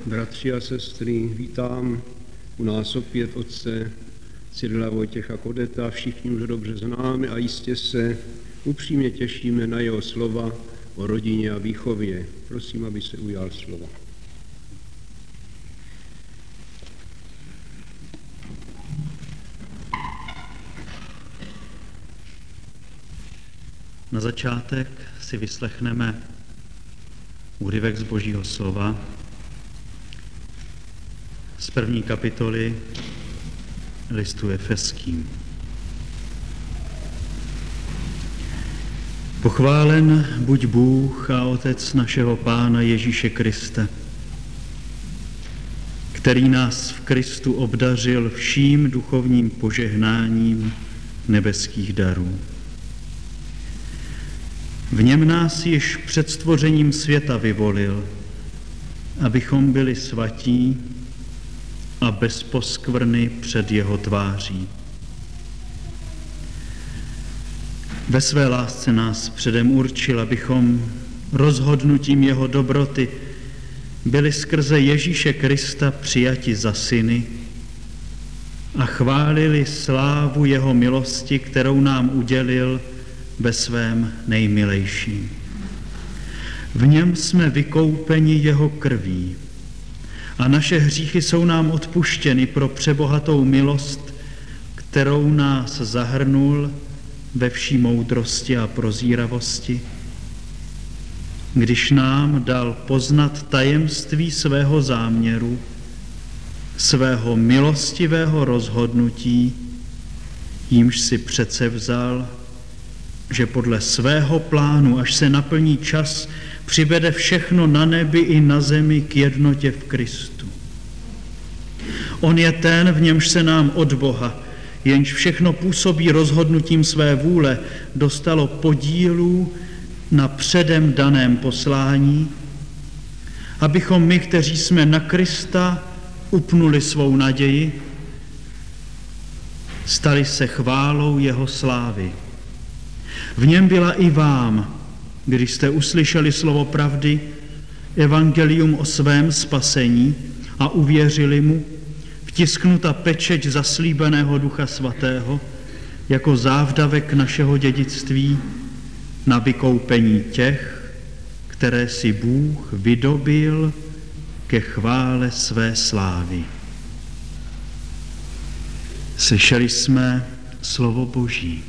Bratři a sestry, vítám u nás opět otce Cyrila Vojtěcha Kodeta. Všichni už dobře známe a jistě se upřímně těšíme na jeho slova o rodině a výchově. Prosím, aby se ujal slova. Na začátek si vyslechneme úryvek z Božího slova z 1. kapitoly listu Efeským. Pochválen buď Bůh a Otec našeho Pána Ježíše Krista, který nás v Kristu obdařil vším duchovním požehnáním nebeských darů. V něm nás již před stvořením světa vyvolil, abychom byli svatí a bez poskvrny před jeho tváří. Ve své lásce nás předem určil, abychom rozhodnutím jeho dobroty byli skrze Ježíše Krista přijati za syny a chválili slávu jeho milosti, kterou nám udělil ve svém nejmilejším. V něm jsme vykoupeni jeho krví a naše hříchy jsou nám odpuštěny pro přebohatou milost, kterou nás zahrnul ve vší moudrosti a prozíravosti, když nám dal poznat tajemství svého záměru, svého milostivého rozhodnutí, jímž si předsevzal, že podle svého plánu, až se naplní čas, přivede všechno na nebi i na zemi k jednotě v Kristu. On je ten, v němž se nám od Boha, jenž všechno působí rozhodnutím své vůle, dostalo podílů na předem daném poslání, abychom my, kteří jsme na Krista upnuli svou naději, stali se chválou jeho slávy. V něm byla i vám, když jste uslyšeli slovo pravdy, evangelium o svém spasení a uvěřili mu, vtisknuta pečeť zaslíbeného Ducha Svatého jako závdavek našeho dědictví na vykoupení těch, které si Bůh vydobil ke chvále své slávy. Slyšeli jsme slovo Boží.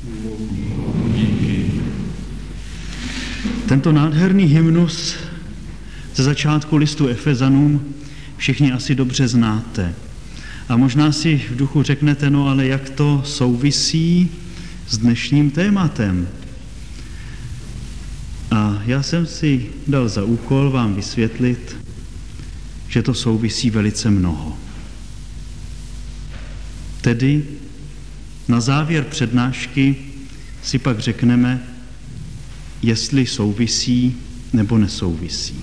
Tento nádherný hymnus ze začátku listu Efezanům všichni asi dobře znáte. A možná si v duchu řeknete, no ale jak to souvisí s dnešním tématem? A já jsem si dal za úkol vám vysvětlit, že to souvisí velice mnoho. Tedy na závěr přednášky si pak řekneme, jestli souvisí nebo nesouvisí.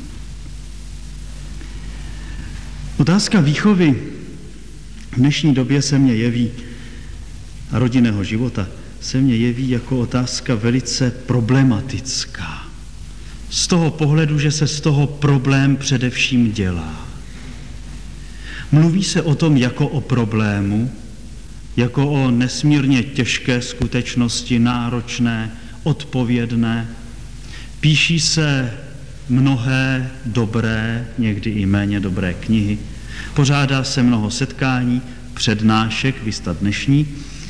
Otázka výchovy v dnešní době se mně jeví, a rodinného života se mně jeví jako otázka velice problematická. Z toho pohledu, že se z toho problém především dělá. Mluví se o tom jako o problému, jako o nesmírně těžké skutečnosti, náročné, odpovědné. Píší se mnohé dobré, někdy i méně dobré knihy. Pořádá se mnoho setkání, přednášek, vista dnešní.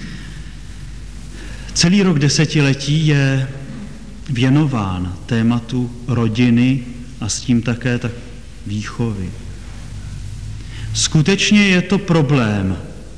Celý rok desetiletí je věnován tématu rodiny a s tím také tak výchovy. Skutečně je to problém.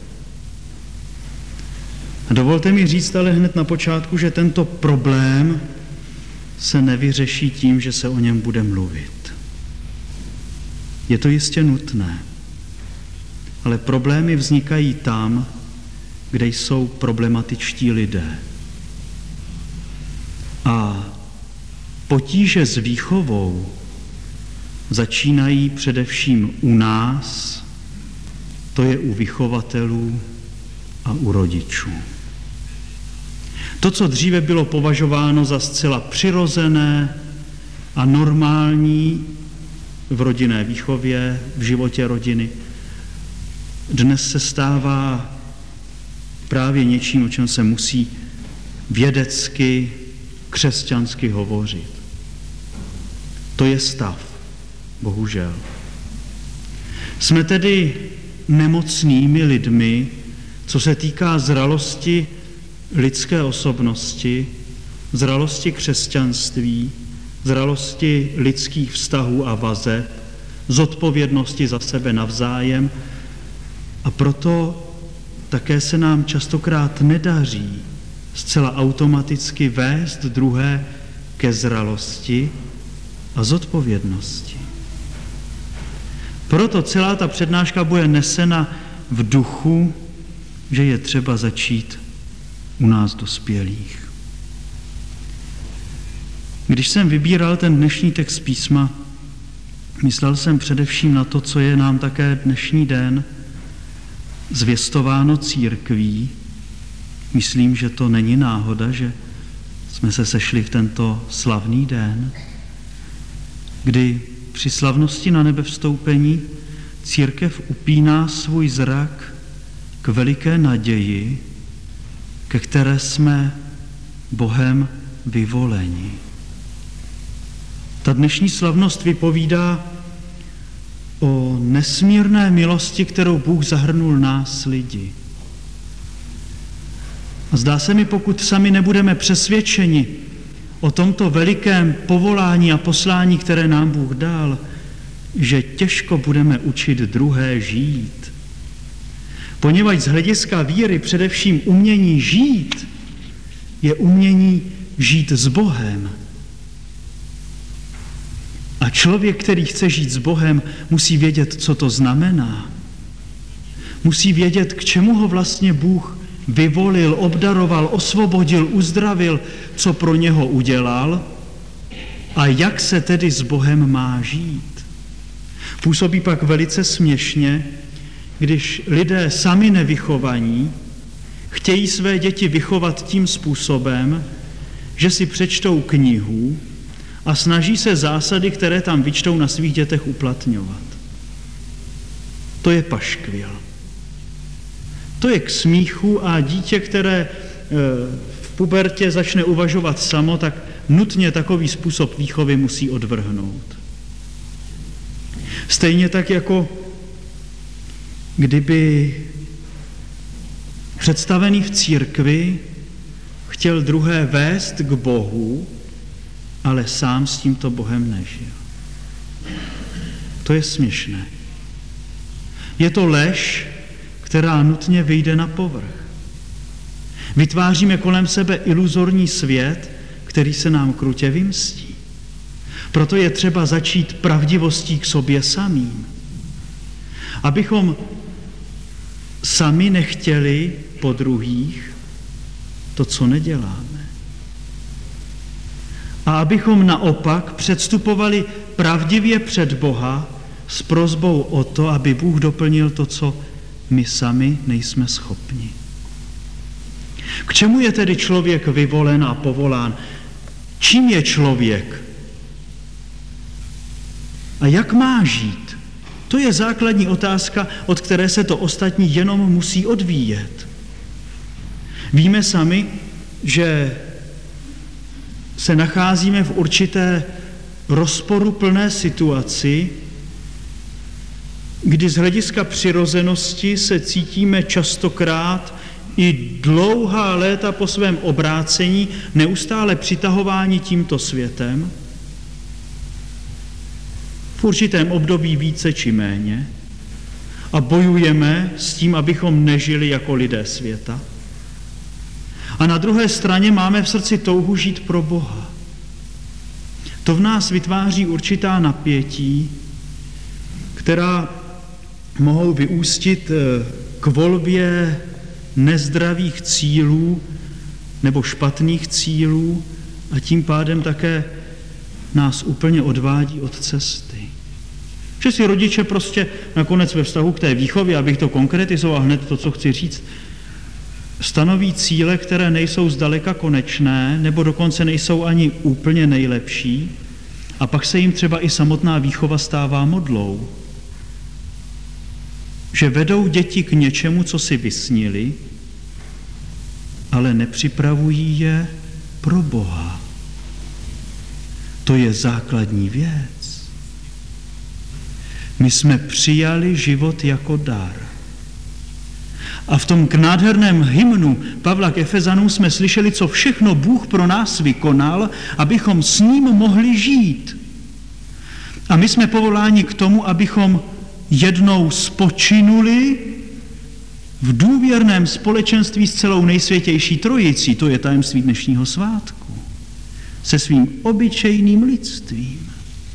Dovolte mi říct ale hned na počátku, že tento problém se nevyřeší tím, že se o něm bude mluvit. Je to jistě nutné, ale problémy vznikají tam, kde jsou problematičtí lidé. A potíže s výchovou začínají především u nás, to je u vychovatelů a u rodičů. To, co dříve bylo považováno za zcela přirozené a normální, v rodinné výchově, v životě rodiny, dnes se stává právě něčím, o čem se musí vědecky, křesťansky hovořit. To je stav, bohužel. Jsme tedy nemocnými lidmi, co se týká zralosti lidské osobnosti, zralosti křesťanství, zralosti lidských vztahů a vazeb, zodpovědnosti za sebe navzájem, a proto také se nám častokrát nedaří zcela automaticky vést druhé ke zralosti a zodpovědnosti. Proto celá ta přednáška bude nesena v duchu, že je třeba začít u nás dospělých. Když jsem vybíral ten dnešní text písma, myslel jsem především na to, co je nám také dnešní den zvěstováno církví. Myslím, že to není náhoda, že jsme se sešli v tento slavný den, kdy při slavnosti na nebe vstoupení církev upíná svůj zrak k veliké naději, ke které jsme Bohem vyvoleni. Ta dnešní slavnost vypovídá o nesmírné milosti, kterou Bůh zahrnul nás lidi. A zdá se mi, pokud sami nebudeme přesvědčeni o tomto velikém povolání a poslání, které nám Bůh dal, že těžko budeme učit druhé žít. Poněvadž z hlediska víry především umění žít je umění žít s Bohem. A člověk, který chce žít s Bohem, musí vědět, co to znamená. Musí vědět, k čemu ho vlastně Bůh vyvolil, obdaroval, osvobodil, uzdravil, co pro něho udělal a jak se tedy s Bohem má žít. Působí pak velice směšně, když lidé sami nevychovaní chtějí své děti vychovat tím způsobem, že si přečtou knihu a snaží se zásady, které tam vyčtou, na svých dětech uplatňovat. To je paškvil. To je k smíchu a dítě, které v pubertě začne uvažovat samo, tak nutně takový způsob výchovy musí odvrhnout. Stejně tak, jako kdyby představený v církvi chtěl druhé vést k Bohu, ale sám s tímto Bohem nežil. To je směšné. Je to lež, která nutně vyjde na povrch. Vytváříme kolem sebe iluzorní svět, který se nám krutě vymstí. Proto je třeba začít pravdivostí k sobě samým. Abychom sami nechtěli po druhých to, co neděláme. A abychom naopak předstupovali pravdivě před Boha s prosbou o to, aby Bůh doplnil to, co my sami nejsme schopni. K čemu je tedy člověk vyvolen a povolán? Čím je člověk? A jak má žít? To je základní otázka, od které se to ostatní jenom musí odvíjet. Víme sami, že se nacházíme v určité rozporuplné situaci, kdy z hlediska přirozenosti se cítíme častokrát i dlouhá léta po svém obrácení neustále přitahováni tímto světem, v určitém období více či méně, a bojujeme s tím, abychom nežili jako lidé světa. A na druhé straně máme v srdci touhu žít pro Boha. To v nás vytváří určitá napětí, která mohou vyústit k volbě nezdravých cílů nebo špatných cílů a tím pádem také nás úplně odvádí od cesty. Že si rodiče prostě nakonec ve vztahu k té výchově, abych to konkretizoval hned to, co chci říct, stanoví cíle, které nejsou zdaleka konečné, nebo dokonce nejsou ani úplně nejlepší, A pak se jim třeba i samotná výchova stává modlou. Že vedou děti k něčemu, co si vysnili, ale nepřipravují je pro Boha. To je základní věc. My jsme přijali život jako dar. A v tom nádherném hymnu Pavla k Efezanům jsme slyšeli, co všechno Bůh pro nás vykonal, abychom s ním mohli žít. A my jsme povoláni k tomu, abychom jednou spočinuli v důvěrném společenství s celou nejsvětější trojicí, to je tajemství dnešního svátku, se svým obyčejným lidstvím.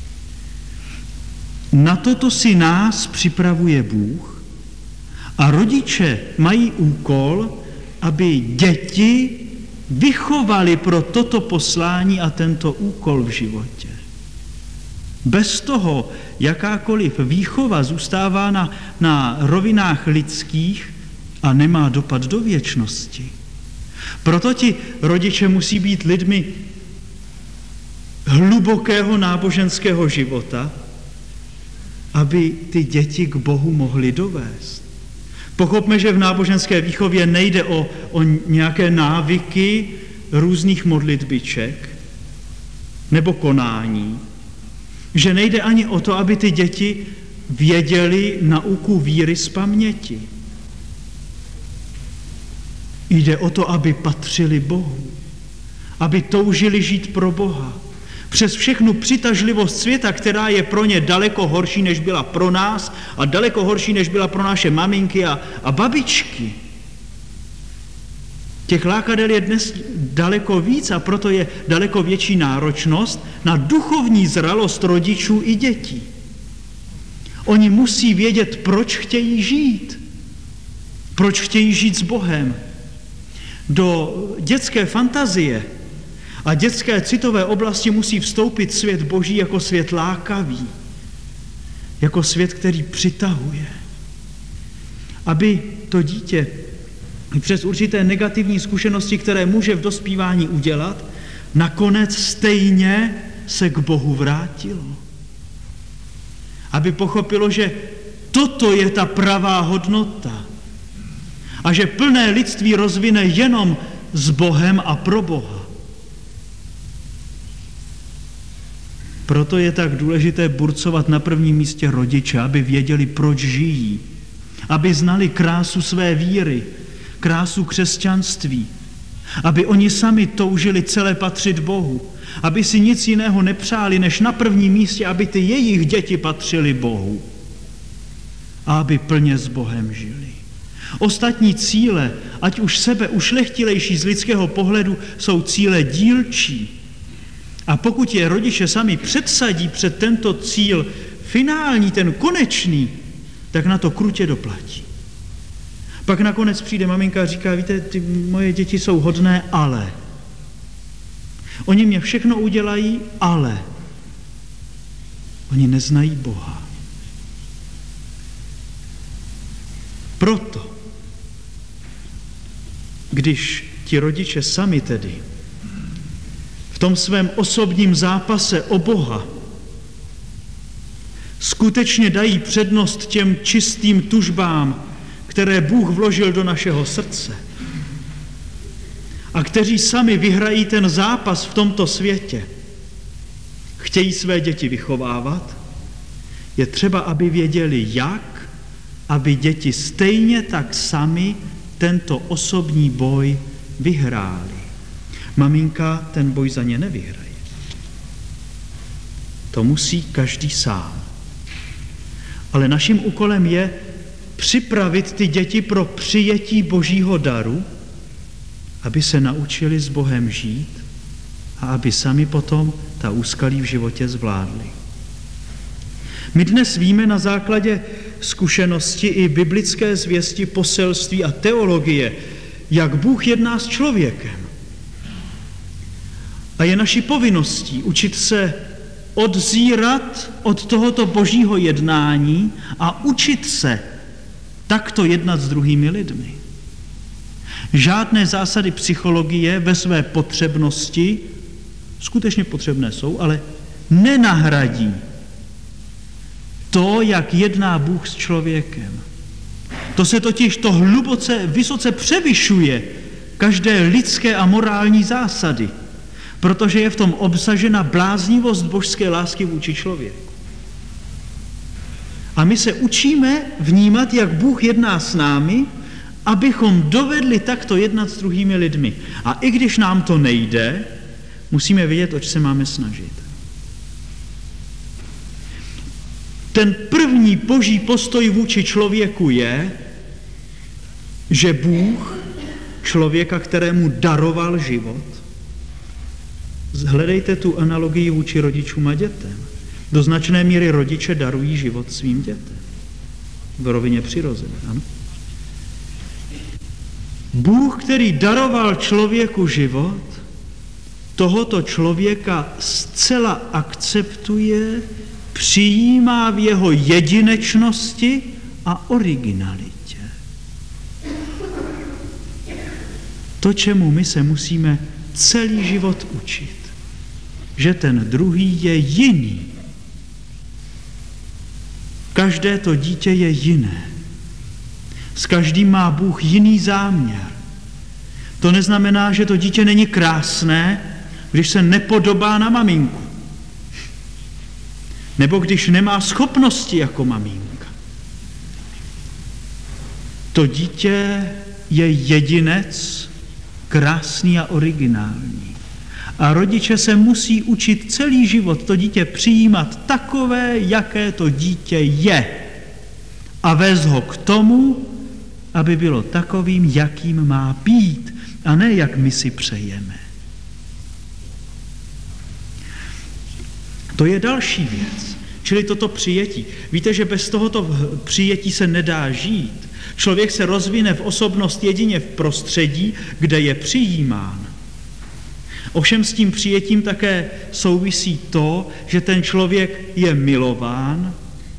Na toto si nás připravuje Bůh a rodiče mají úkol, aby děti vychovali pro toto poslání a tento úkol v životě. Bez toho jakákoliv výchova zůstává na rovinách lidských a nemá dopad do věčnosti. Proto ti rodiče musí být lidmi hlubokého náboženského života, aby ty děti k Bohu mohli dovést. Pochopme, že v náboženské výchově nejde o nějaké návyky různých modlitbiček nebo konání, že nejde ani o to, aby ty děti věděly nauku víry z paměti. Jde o to, aby patřili Bohu, aby toužili žít pro Boha. Přes všechnu přitažlivost světa, která je pro ně daleko horší, než byla pro nás a daleko horší, než byla pro naše maminky a babičky. Těch lákadel je dnes daleko víc a proto je daleko větší náročnost na duchovní zralost rodičů i dětí. Oni musí vědět, proč chtějí žít. Proč chtějí žít s Bohem. Do dětské fantazie a dětské citové oblasti musí vstoupit svět Boží jako svět lákavý, jako svět, který přitahuje. Aby to dítě přes určité negativní zkušenosti, které může v dospívání udělat, nakonec stejně se k Bohu vrátilo. Aby pochopilo, že toto je ta pravá hodnota a že plné lidství rozvine jenom s Bohem a pro Boha. Proto je tak důležité burcovat na prvním místě rodiče, aby věděli, proč žijí, aby znali krásu své víry, krásu křesťanství, aby oni sami toužili celé patřit Bohu, aby si nic jiného nepřáli, než na prvním místě, aby ty jejich děti patřily Bohu a aby plně s Bohem žili. Ostatní cíle, ať už sebeušlechtilejší z lidského pohledu, jsou cíle dílčí. A pokud je rodiče sami předsadí před tento cíl finální, ten konečný, tak na to krutě doplatí. Pak nakonec přijde maminka a říká, víte, ty moje děti jsou hodné, ale. Oni mě všechno udělají, ale. Oni neznají Boha. Proto, když ti rodiče sami tedy v tom svém osobním zápase o Boha skutečně dají přednost těm čistým tužbám, které Bůh vložil do našeho srdce a kteří sami vyhrají ten zápas v tomto světě, chtějí své děti vychovávat, je třeba, aby věděli, jak, aby děti stejně tak sami tento osobní boj vyhráli. Maminka ten boj za ně nevyhraje. To musí každý sám. Ale naším úkolem je připravit ty děti pro přijetí Božího daru, aby se naučili s Bohem žít a aby sami potom ta úskalí v životě zvládli. My dnes víme na základě zkušenosti i biblické zvěsti, poselství a teologie, jak Bůh jedná s člověkem. A je naší povinností učit se odzírat od tohoto Božího jednání a učit se takto jednat s druhými lidmi. Žádné zásady psychologie ve své potřebnosti, skutečně potřebné jsou, ale nenahradí to, jak jedná Bůh s člověkem. To se totiž vysoce převyšuje každé lidské a morální zásady, protože je v tom obsažena bláznivost božské lásky vůči člověku. A my se učíme vnímat, jak Bůh jedná s námi, abychom dovedli takto jednat s druhými lidmi. A i když nám to nejde, musíme vědět, oč se máme snažit. Ten první boží postoj vůči člověku je, že Bůh člověka, kterému daroval život, hledejte tu analogii vůči rodičům a dětem. Do značné míry rodiče darují život svým dětem. V rovině přirozené, ano. Bůh, který daroval člověku život, tohoto člověka zcela akceptuje, přijímá v jeho jedinečnosti a originalitě. To, čemu my se musíme celý život učit, že ten druhý je jiný. Každé to dítě je jiné. S každým má Bůh jiný záměr. To neznamená, že to dítě není krásné, když se nepodobá na maminku. Nebo když nemá schopnosti jako maminka. To dítě je jedinec, krásný a originální. A rodiče se musí učit celý život to dítě přijímat takové, jaké to dítě je. A vést ho k tomu, aby bylo takovým, jakým má být, a ne jak my si přejeme. To je další věc, čili toto přijetí. Víte, že bez tohoto přijetí se nedá žít. Člověk se rozvine v osobnost jedině v prostředí, kde je přijímán. Ovšem s tím přijetím také souvisí to, že ten člověk je milován,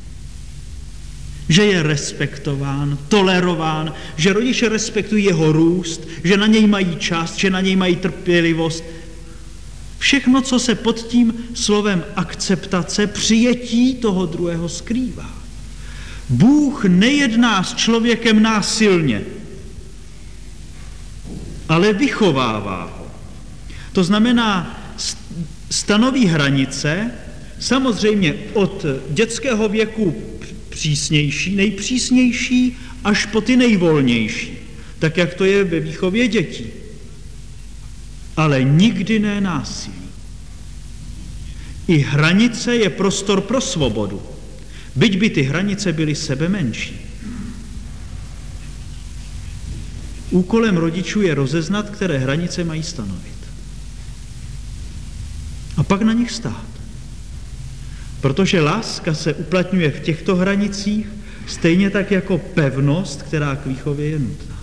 že je respektován, tolerován, že rodiče respektují jeho růst, že na něj mají čas, že na něj mají trpělivost. Všechno, co se pod tím slovem akceptace, přijetí toho druhého skrývá. Bůh nejedná s člověkem násilně, ale vychovává ho. To znamená, stanoví hranice, samozřejmě od dětského věku přísnější, nejpřísnější, až po ty nejvolnější, tak jak to je ve výchově dětí. Ale nikdy ne násilí. I hranice je prostor pro svobodu, byť by ty hranice byly sebemenší. Úkolem rodičů je rozeznat, které hranice mají stanovit. A pak na nich stát. Protože láska se uplatňuje v těchto hranicích stejně tak jako pevnost, která k výchově je nutná.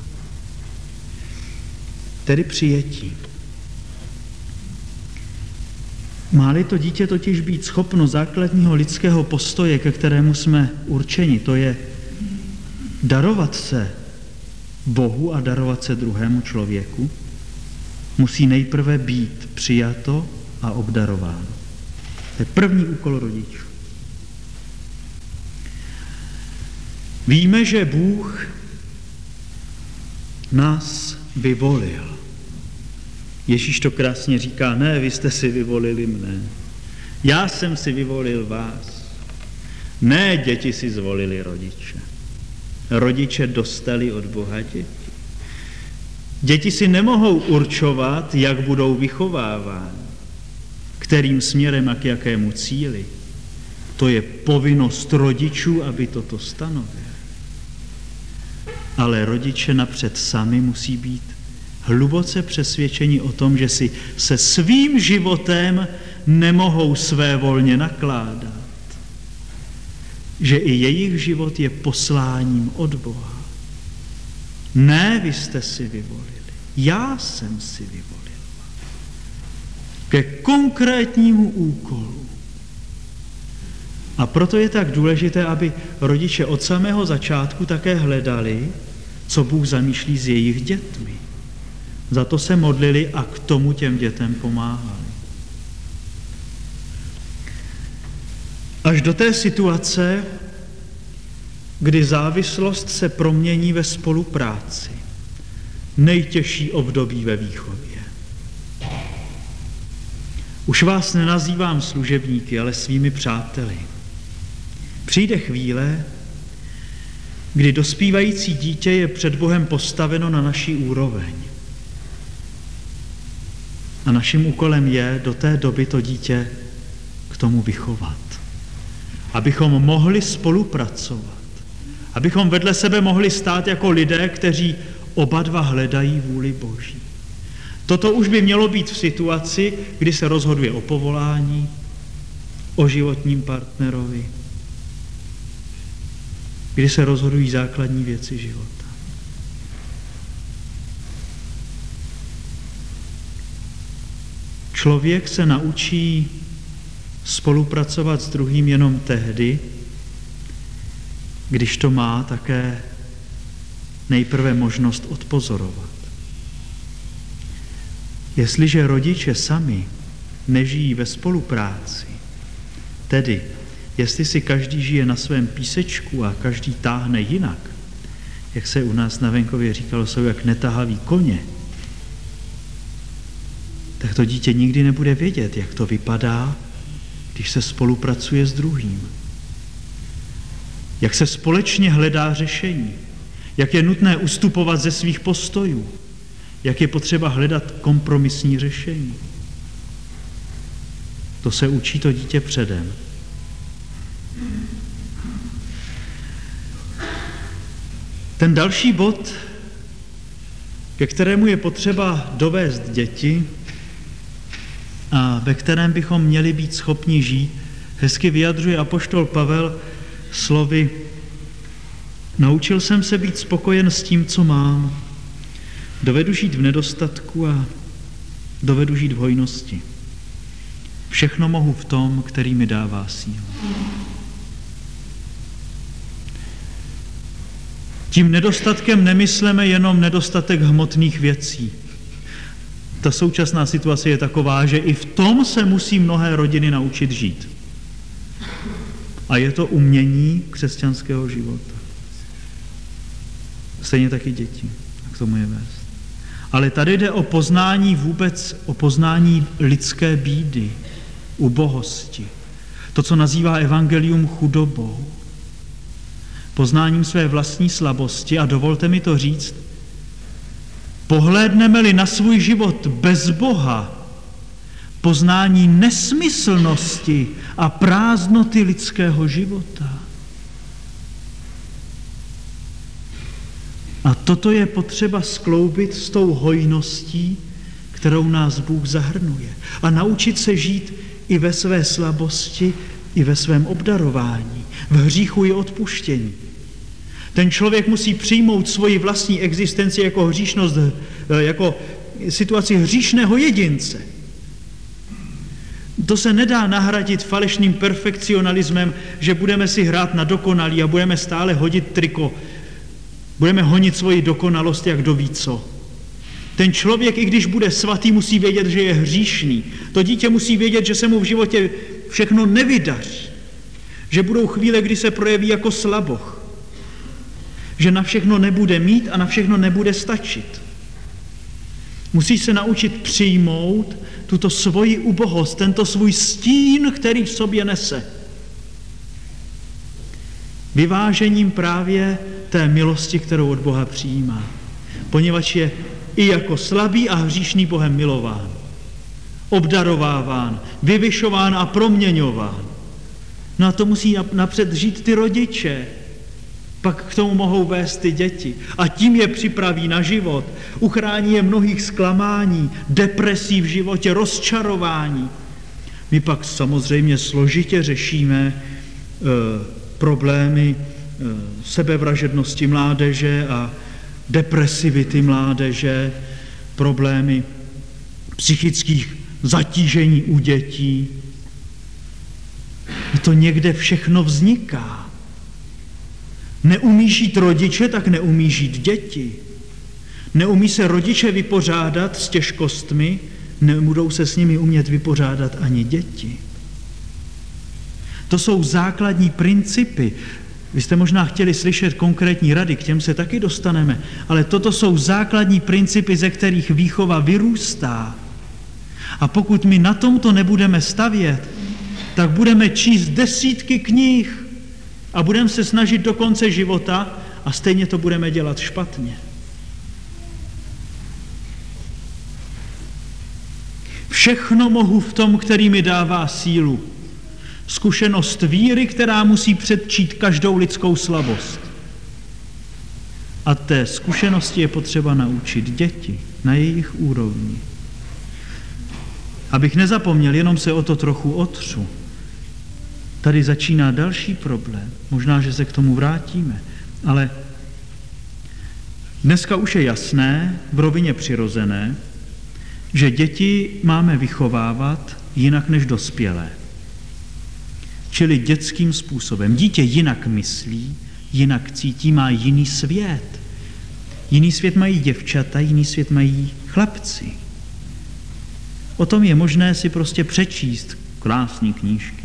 Tedy přijetí. Má-li to dítě totiž být schopno základního lidského postoje, ke kterému jsme určeni, to je darovat se Bohu a darovat se druhému člověku, musí nejprve být přijato a obdarováno. To je první úkol rodičů. Víme, že Bůh nás vyvolil. Ježíš to krásně říká, ne, vy jste si vyvolili mne. Já jsem si vyvolil vás. Ne, děti si zvolili rodiče. Rodiče dostali od Boha děti. Děti si nemohou určovat, jak budou vychovávány, kterým směrem a k jakému cíli. To je povinnost rodičů, aby toto stanovili. Ale rodiče napřed sami musí být hluboce přesvědčeni o tom, že si se svým životem nemohou svévolně nakládat. Že i jejich život je posláním od Boha. Ne, vy jste si vyvolili. Já jsem si vyvolil. Ke konkrétnímu úkolu. A proto je tak důležité, aby rodiče od samého začátku také hledali, co Bůh zamýšlí s jejich dětmi. Za to se modlili a k tomu těm dětem pomáhali. Až do té situace, kdy závislost se promění ve spolupráci. Nejtěžší období ve výchově. Už vás nenazývám služebníky, ale svými přáteli. Přijde chvíle, kdy dospívající dítě je před Bohem postaveno na naší úroveň. A naším úkolem je do té doby to dítě k tomu vychovat. Abychom mohli spolupracovat. Abychom vedle sebe mohli stát jako lidé, kteří oba dva hledají vůli Boží. Toto už by mělo být v situaci, kdy se rozhoduje o povolání, o životním partnerovi, kdy se rozhodují základní věci života. Člověk se naučí spolupracovat s druhým jenom tehdy, když to má také nejprve možnost odpozorovat. Jestliže rodiče sami nežijí ve spolupráci, tedy jestli si každý žije na svém písečku a každý táhne jinak, jak se u nás na venkově říkalo, jsou jak netahaví koně, tak to dítě nikdy nebude vědět, jak to vypadá, když se spolupracuje s druhým. Jak se společně hledá řešení, jak je nutné ustupovat ze svých postojů, jak je potřeba hledat kompromisní řešení. To se učí to dítě předem. Ten další bod, ke kterému je potřeba dovést děti a ve kterém bychom měli být schopni žít, hezky vyjadřuje apoštol Pavel slovy: naučil jsem se být spokojen s tím, co mám. Dovedu žít v nedostatku a dovedu žít v hojnosti. Všechno mohu v tom, který mi dává sílu. Tím nedostatkem nemyslíme jenom nedostatek hmotných věcí. Ta současná situace je taková, že i v tom se musí mnohé rodiny naučit žít. A je to umění křesťanského života. Stejně taky děti. A k tomu je vést. Ale tady jde o poznání vůbec, o poznání lidské bídy, ubohosti. To, co nazývá evangelium chudobou. Poznáním své vlastní slabosti, a dovolte mi to říct, pohlédneme-li na svůj život bez Boha, poznání nesmyslnosti a prázdnoty lidského života. A toto je potřeba skloubit s tou hojností, kterou nás Bůh zahrnuje. A naučit se žít i ve své slabosti, i ve svém obdarování. V hříchu je odpuštění. Ten člověk musí přijmout svoji vlastní existenci jako hříšnost, jako situaci hříšného jedince. To se nedá nahradit falešným perfekcionalismem, že budeme si hrát na dokonalí a budeme stále hodit triko. Budeme honit svoji dokonalost, jak kdo ví co. Ten člověk, i když bude svatý, musí vědět, že je hříšný. To dítě musí vědět, že se mu v životě všechno nevydaří. Že budou chvíle, kdy se projeví jako slaboch. Že na všechno nebude mít a na všechno nebude stačit. Musí se naučit přijmout tuto svoji ubohost, tento svůj stín, který v sobě nese. Vyvážením právě té milosti, kterou od Boha přijímá. Poněvadž je i jako slabý a hříšný Bohem milován, obdarováván, vyvyšován a proměňován. No a to musí napřed žít ty rodiče, pak k tomu mohou vést ty děti. A tím je připraví na život, uchrání je mnohých zklamání, depresí v životě, rozčarování. My pak samozřejmě složitě řešíme problémy sebevražednosti mládeže a depresivity mládeže, problémy psychických zatížení u dětí. To někde všechno vzniká. Neumí žít rodiče, tak neumí žít děti. Neumí se rodiče vypořádat s těžkostmi, nebudou se s nimi umět vypořádat ani děti. To jsou základní principy. Vy jste možná chtěli slyšet konkrétní rady, k těm se taky dostaneme, ale toto jsou základní principy, ze kterých výchova vyrůstá. A pokud my na tomto nebudeme stavět, tak budeme číst desítky knih a budeme se snažit do konce života a stejně to budeme dělat špatně. Všechno mohu v tom, který mi dává sílu. Zkušenost víry, která musí předčít každou lidskou slabost. A té zkušenosti je potřeba naučit děti na jejich úrovni. Abych nezapomněl, jenom se o to trochu otřu. Tady začíná další problém. Možná, že se k tomu vrátíme. Ale dneska už je jasné, v rovině přirozené, že děti máme vychovávat jinak než dospělé. Čili dětským způsobem. Dítě jinak myslí, jinak cítí, má jiný svět. Jiný svět mají děvčata, jiný svět mají chlapci. O tom je možné si prostě přečíst krásné knížky.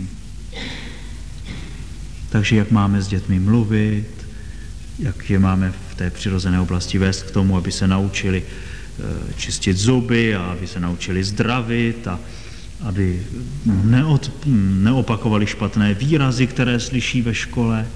Takže jak máme s dětmi mluvit, jak je máme v té přirozené oblasti vést k tomu, aby se naučili čistit zuby a aby se naučili zdravit a aby neopakovali špatné výrazy, které slyší ve škole.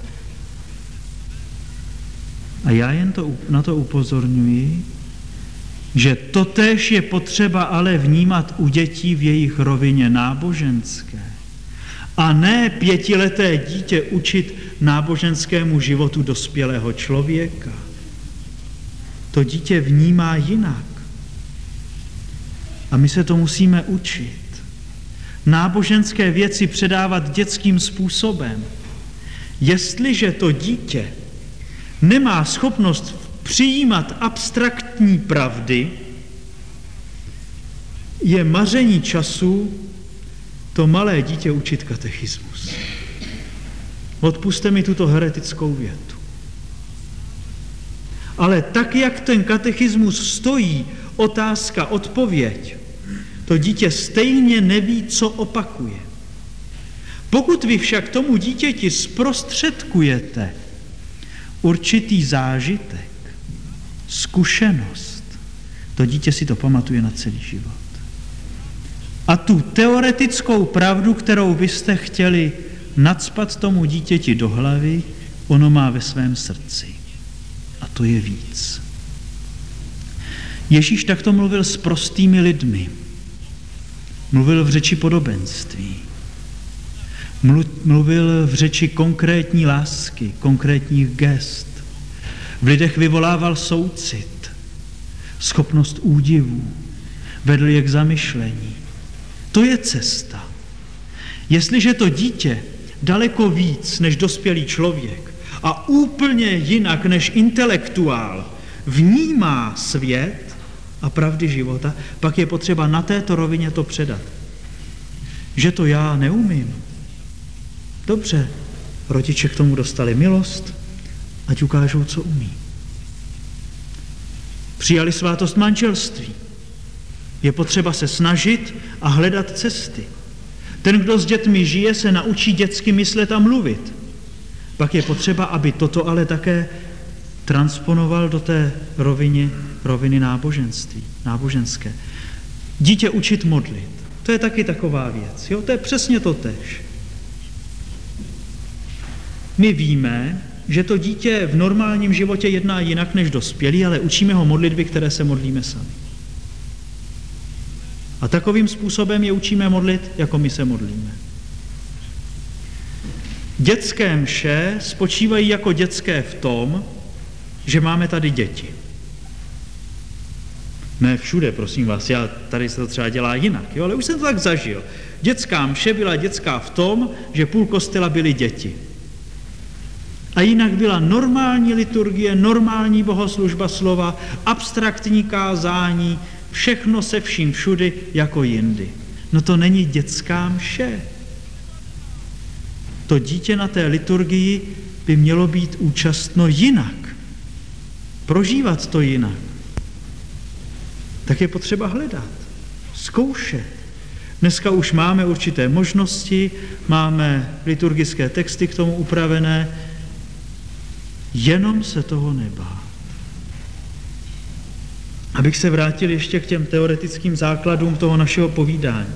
A já jen na to upozorňuji, že totéž je potřeba ale vnímat u dětí v jejich rovině náboženské. A ne 5leté dítě učit náboženskému životu dospělého člověka. To dítě vnímá jinak. A my se to musíme učit. Náboženské věci předávat dětským způsobem. Jestliže to dítě nemá schopnost přijímat abstraktní pravdy, je maření času to malé dítě učit katechismus. Odpusťte mi tuto heretickou větu. Ale tak, jak ten katechismus stojí, otázka, odpověď, to dítě stejně neví, co opakuje. Pokud vy však tomu dítěti zprostředkujete určitý zážitek, zkušenost, to dítě si to pamatuje na celý život. A tu teoretickou pravdu, kterou vy jste chtěli nacpat tomu dítěti do hlavy, ono má ve svém srdci. A to je víc. Ježíš takto mluvil s prostými lidmi. Mluvil v řeči podobenství. Mluvil v řeči konkrétní lásky, konkrétních gest. V lidech vyvolával soucit, schopnost údivu, vedl je k zamyšlení. To je cesta. Jestliže to dítě daleko víc než dospělý člověk a úplně jinak než intelektuál vnímá svět a pravdy života, pak je potřeba na této rovině to předat. Že to já neumím. Dobře, rodiče k tomu dostali milost, ať ukážou, co umí. Přijali svátost manželství. Je potřeba se snažit a hledat cesty. Ten, kdo s dětmi žije, se naučí dětsky myslet a mluvit. Pak je potřeba, aby toto ale také transponoval do té roviny náboženské. Dítě učit modlit. To je taky taková věc. Jo? To je přesně to též. My víme, že to dítě v normálním životě jedná jinak než dospělý, ale učíme ho modlitby, které se modlíme sami. A takovým způsobem je učíme modlit, jako my se modlíme. Dětské mše spočívají jako dětské v tom, že máme tady děti. Ne všude, prosím vás, tady se to třeba dělá jinak, jo, ale už jsem to tak zažil. Dětská mše byla dětská v tom, že půl kostela byly děti. A jinak byla normální liturgie, normální bohoslužba slova, abstraktní kázání, všechno se vším všudy jako jindy. No to není dětská mše. To dítě na té liturgii by mělo být účastno jinak. Prožívat to jinak. Tak je potřeba hledat, zkoušet. Dneska už máme určité možnosti, máme liturgické texty k tomu upravené, jenom se toho nebát. Abych se vrátil ještě k těm teoretickým základům toho našeho povídání.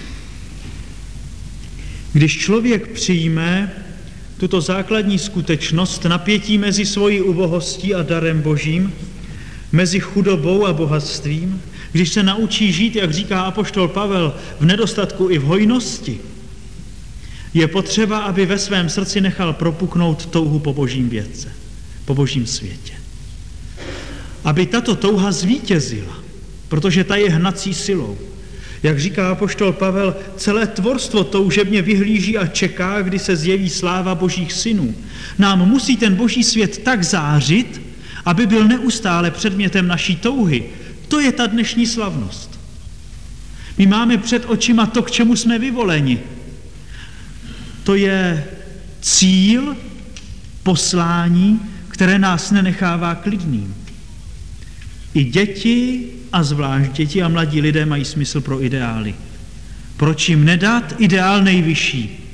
Když člověk přijme tuto základní skutečnost, napětí mezi svojí ubohostí a darem Božím, mezi chudobou a bohatstvím, když se naučí žít, jak říká apoštol Pavel, v nedostatku i v hojnosti, je potřeba, aby ve svém srdci nechal propuknout touhu po božím vědce, po božím světě. Aby tato touha zvítězila, protože ta je hnací silou. Jak říká apoštol Pavel, celé tvorstvo toužebně vyhlíží a čeká, kdy se zjeví sláva božích synů. Nám musí ten boží svět tak zářit, aby byl neustále předmětem naší touhy. To je ta dnešní slavnost. My máme před očima to, k čemu jsme vyvoleni. To je cíl, poslání, které nás nenechává klidným. I děti, a zvlášť děti a mladí lidé mají smysl pro ideály. Proč jim nedat ideál nejvyšší?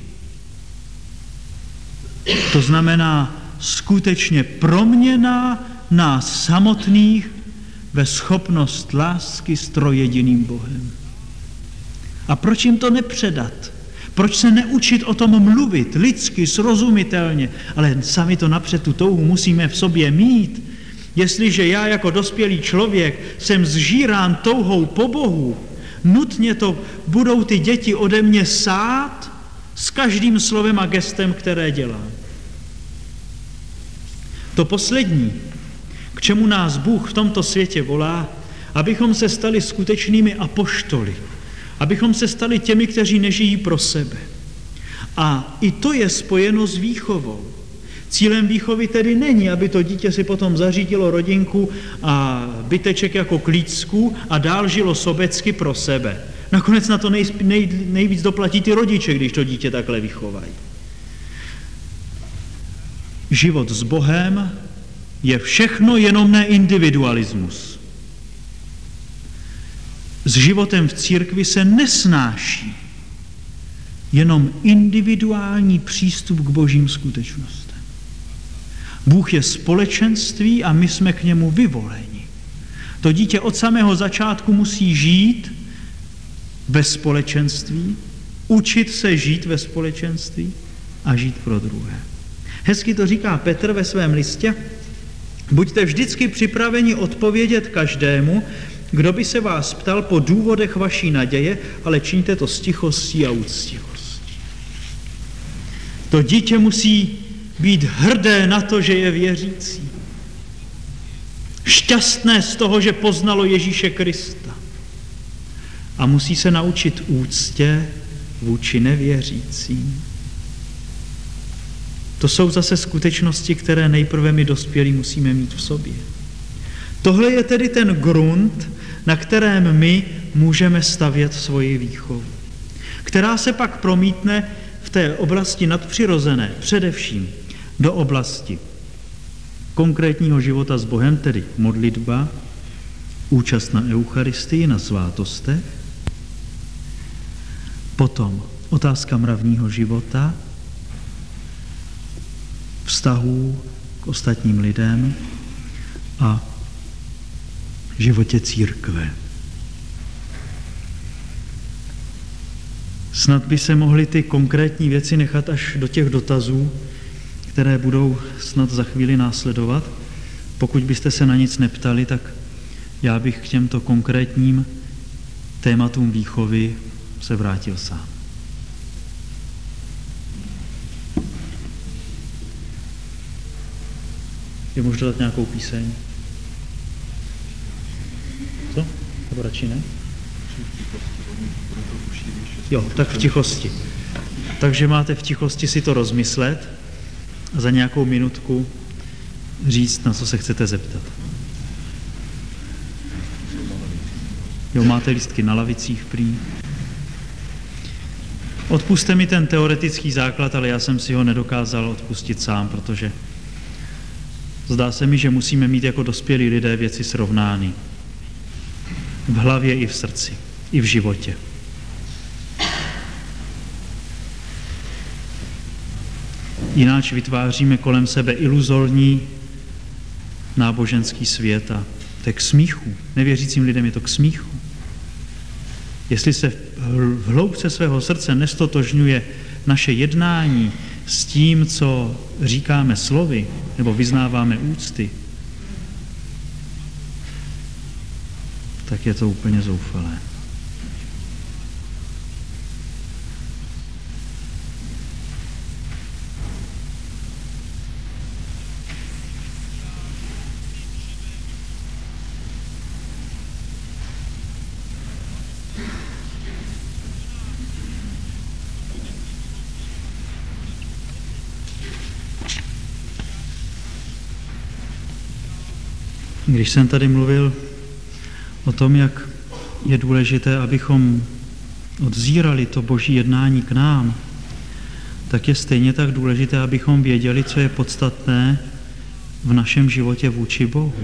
To znamená skutečně proměna nás samotných ve schopnost lásky s trojediným Bohem. A proč jim to nepředat? Proč se neučit o tom mluvit lidsky, srozumitelně, ale sami to napřed tu touhu musíme v sobě mít. Jestliže já jako dospělý člověk jsem zžírán touhou po Bohu, nutně to budou ty děti ode mě sát s každým slovem a gestem, které dělám. To poslední, k čemu nás Bůh v tomto světě volá, abychom se stali skutečnými apoštoly, abychom se stali těmi, kteří nežijí pro sebe. A i to je spojeno s výchovou. Cílem výchovy tedy není, aby to dítě si potom zařídilo rodinku a byteček jako klícku a dál žilo sobecky pro sebe. Nakonec na to nejvíc doplatí ty rodiče, když to dítě takhle vychovají. Život s Bohem je všechno, jenom ne individualismus. S životem v církvi se nesnáší jenom individuální přístup k božím skutečnostem. Bůh je společenství a my jsme k němu vyvoleni. To dítě od samého začátku musí žít ve společenství, učit se žít ve společenství a žít pro druhé. Hezky to říká Petr ve svém listě. Buďte vždycky připraveni odpovědět každému, kdo by se vás ptal po důvodech vaší naděje, ale čiňte to s tichostí a úctivostí. To dítě musí být hrdé na to, že je věřící. Šťastné z toho, že poznalo Ježíše Krista. A musí se naučit úctě vůči nevěřícím. To jsou zase skutečnosti, které nejprve my dospělí musíme mít v sobě. Tohle je tedy ten grunt, na kterém my můžeme stavět svoji výchovu, která se pak promítne v té oblasti nadpřirozené, především do oblasti konkrétního života s Bohem, tedy modlitba, účast na Eucharistii, na svátostech, potom otázka mravního života, vztahů k ostatním lidem a životě církve. Snad by se mohly ty konkrétní věci nechat až do těch dotazů, které budou snad za chvíli následovat. Pokud byste se na nic neptali, tak já bych k těmto konkrétním tématům výchovy se vrátil sám. Je možné dát nějakou píseň? Co? Nebo radši ne? Jo, tak v tichosti. Takže máte v tichosti si to rozmyslet a za nějakou minutku říct, na co se chcete zeptat. Jo, máte lístky na lavicích prý. Odpusťte mi ten teoretický základ, ale já jsem si ho nedokázal odpustit sám, protože zdá se mi, že musíme mít jako dospělí lidé věci srovnány. V hlavě i v srdci, i v životě. Jináč vytváříme kolem sebe iluzorní náboženský svět a to je k smíchu. Nevěřícím lidem je to k smíchu. Jestli se v hloubce svého srdce nestotožňuje naše jednání s tím, co říkáme slovy nebo vyznáváme úcty, tak je to úplně zoufalé. Když jsem tady mluvil o tom, jak je důležité, abychom odzírali to Boží jednání k nám, tak je stejně tak důležité, abychom věděli, co je podstatné v našem životě vůči Bohu.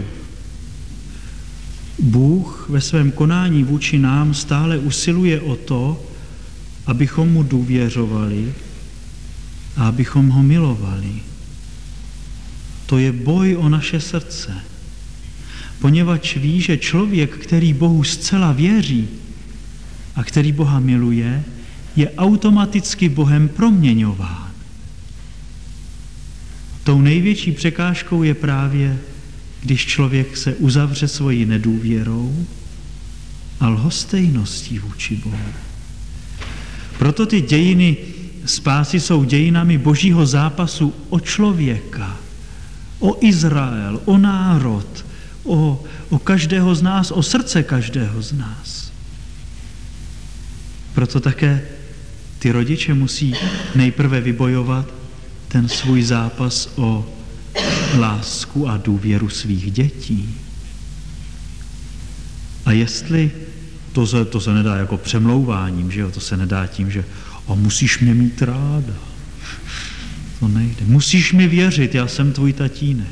Bůh ve svém konání vůči nám stále usiluje o to, abychom mu důvěřovali a abychom ho milovali. To je boj o naše srdce. Poněvadž ví, že člověk, který Bohu zcela věří a který Boha miluje, je automaticky Bohem proměňován. Tou největší překážkou je právě, když člověk se uzavře svojí nedůvěrou a lhostejností vůči Bohu. Proto ty dějiny spásy jsou dějinami Božího zápasu o člověka, o Izrael, o národ, o každého z nás, o srdce každého z nás. Proto také ty rodiče musí nejprve vybojovat ten svůj zápas o lásku a důvěru svých dětí. A jestli, to se nedá jako přemlouváním, že jo? To se nedá tím, že musíš mě mít ráda. To nejde. Musíš mi věřit, já jsem tvůj tatínek.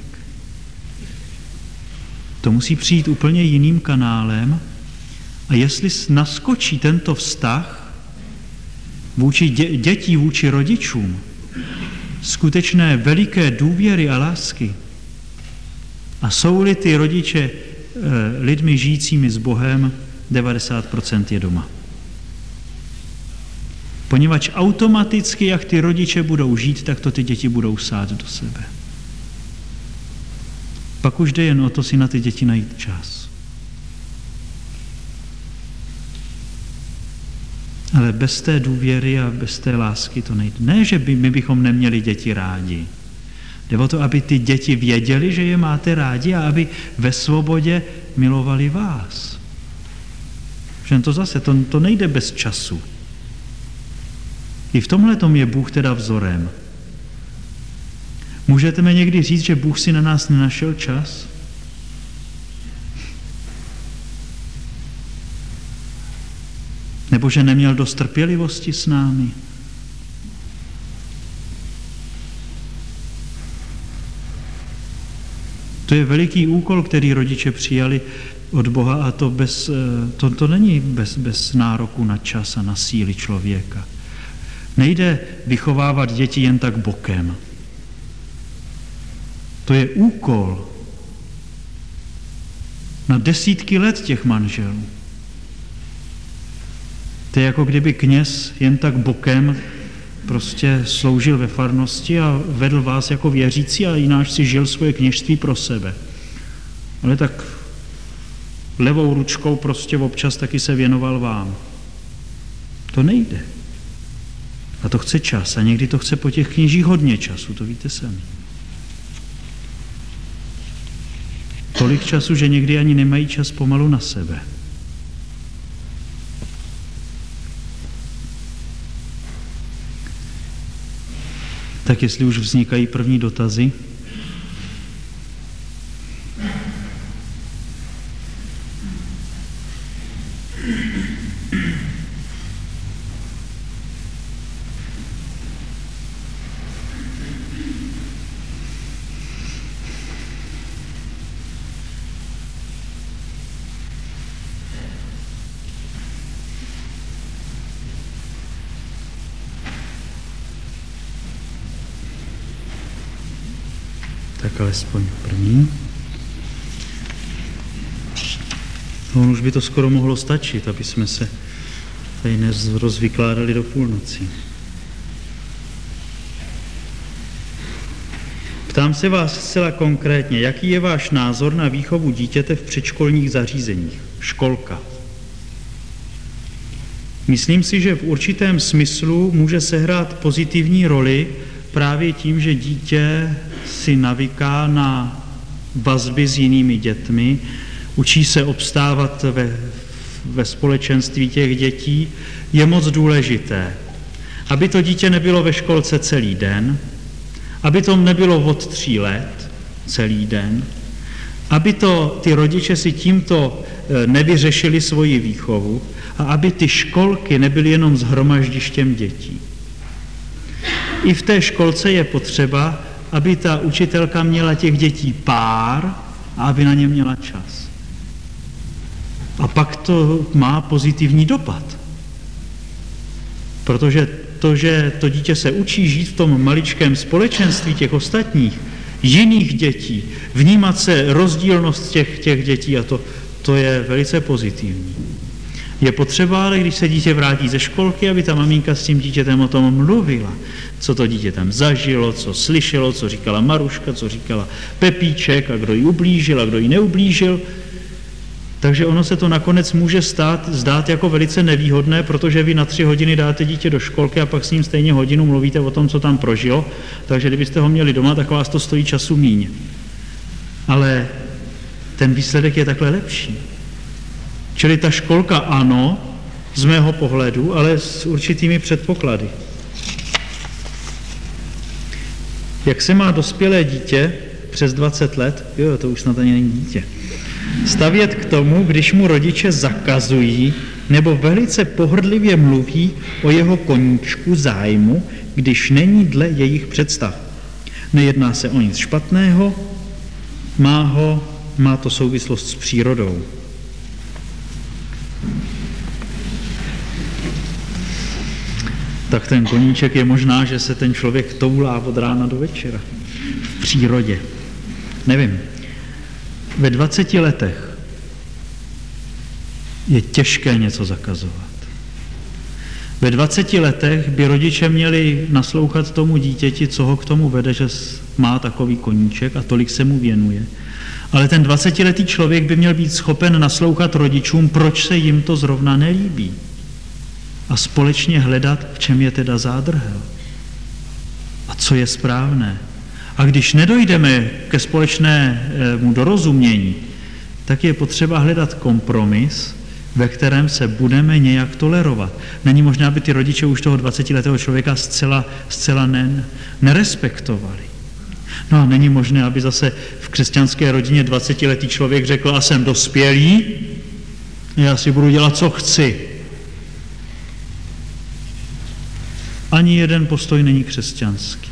To musí přijít úplně jiným kanálem a jestli naskočí tento vztah vůči dětí, vůči rodičům, skutečné veliké důvěry a lásky a jsou-li ty rodiče lidmi žijícími s Bohem, 90% je doma. Poněvadž automaticky, jak ty rodiče budou žít, tak to ty děti budou sát do sebe. Pak už jde jen o to si na ty děti najít čas. Ale bez té důvěry a bez té lásky to nejde. Ne, že my bychom neměli děti rádi. Jde o to, aby ty děti věděli, že je máte rádi a aby ve svobodě milovali vás. Že to zase, to nejde bez času. I v tomhletom je Bůh teda vzorem. Můžete mi někdy říct, že Bůh si na nás nenašel čas? Nebo že neměl dost trpělivosti s námi? To je veliký úkol, který rodiče přijali od Boha a to není bez nároku na čas a na síly člověka. Nejde vychovávat děti jen tak bokem. To je úkol na desítky let těch manželů. To je jako kdyby kněz jen tak bokem prostě sloužil ve farnosti a vedl vás jako věřící a jináč si žil svoje kněžství pro sebe. Ale tak levou ručkou prostě občas taky se věnoval vám. To nejde. A to chce čas. A někdy to chce po těch kněžích hodně času, to víte sami. Tolik času, že někdy ani nemají čas pomalu na sebe. Tak jestli už vznikají první dotazy. Tak alespoň první. No, už by to skoro mohlo stačit, aby jsme se tady rozvykládali do půlnoci. Ptám se vás zcela konkrétně, jaký je váš názor na výchovu dítěte v předškolních zařízeních, školka? Myslím si, že v určitém smyslu může sehrát pozitivní roli právě tím, že dítě si navyká na vazby s jinými dětmi, učí se obstávat ve společenství těch dětí, je moc důležité, aby to dítě nebylo ve školce celý den, aby to nebylo od 3 let celý den, aby ty rodiče si tímto nevyřešili svoji výchovu a aby ty školky nebyly jenom shromaždištěm dětí. I v té školce je potřeba, aby ta učitelka měla těch dětí pár a aby na ně měla čas. A pak to má pozitivní dopad. Protože to, že to dítě se učí žít v tom maličkém společenství těch ostatních, jiných dětí, vnímat se rozdílnost těch dětí a to je velice pozitivní. Je potřeba, ale když se dítě vrátí ze školky, aby ta maminka s tím dítětem o tom mluvila. Co to dítě tam zažilo, co slyšelo, co říkala Maruška, co říkala Pepíček a kdo jí ublížil a kdo jí neublížil. Takže ono se to nakonec může zdát jako velice nevýhodné, protože vy na 3 hodiny dáte dítě do školky a pak s ním stejně hodinu mluvíte o tom, co tam prožilo, takže kdybyste ho měli doma, tak vás to stojí času míň. Ale ten výsledek je takhle lepší. Čili ta školka ano, z mého pohledu, ale s určitými předpoklady. Jak se má dospělé dítě přes 20 let, to už snad ani není dítě, stavět k tomu, když mu rodiče zakazují nebo velice pohrdlivě mluví o jeho koníčku zájmu, když není dle jejich představ. Nejedná se o nic špatného, má to souvislost s přírodou. Tak ten koníček je možná, že se ten člověk toulá od rána do večera v přírodě. Nevím. Ve 20 letech je těžké něco zakazovat. Ve 20 letech by rodiče měli naslouchat tomu dítěti, co ho k tomu vede, že má takový koníček a tolik se mu věnuje. Ale ten 20letý člověk by měl být schopen naslouchat rodičům, proč se jim to zrovna nelíbí. A společně hledat, v čem je teda zádrhel. A co je správné. A když nedojdeme ke společnému dorozumění, tak je potřeba hledat kompromis, ve kterém se budeme nějak tolerovat. Není možné, aby ty rodiče už toho 20letého člověka zcela nerespektovali. No a není možné, aby zase v křesťanské rodině 20letý člověk řekl, a jsem dospělý, já si budu dělat, co chci. Ani jeden postoj není křesťanský.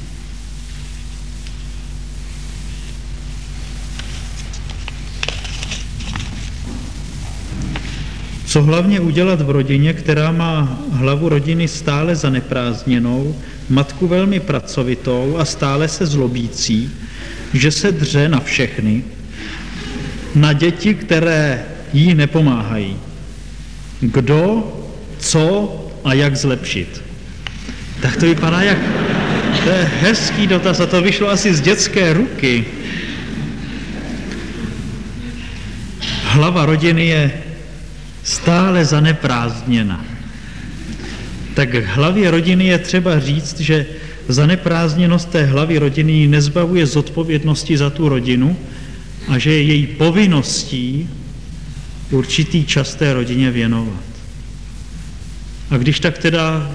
Co hlavně udělat v rodině, která má hlavu rodiny stále zaneprázdněnou, matku velmi pracovitou a stále se zlobící, že se dře na všechny, na děti, které jí nepomáhají. Kdo, co a jak zlepšit? Tak to vypadá to je hezký dotaz a to vyšlo asi z dětské ruky. Hlava rodiny je stále zaneprázdněna. Tak k hlavě rodiny je třeba říct, že zaneprázdněnost té hlavy rodiny ji nezbavuje zodpovědnosti za tu rodinu a že je její povinností určitý čas té rodině věnovat. A když tak teda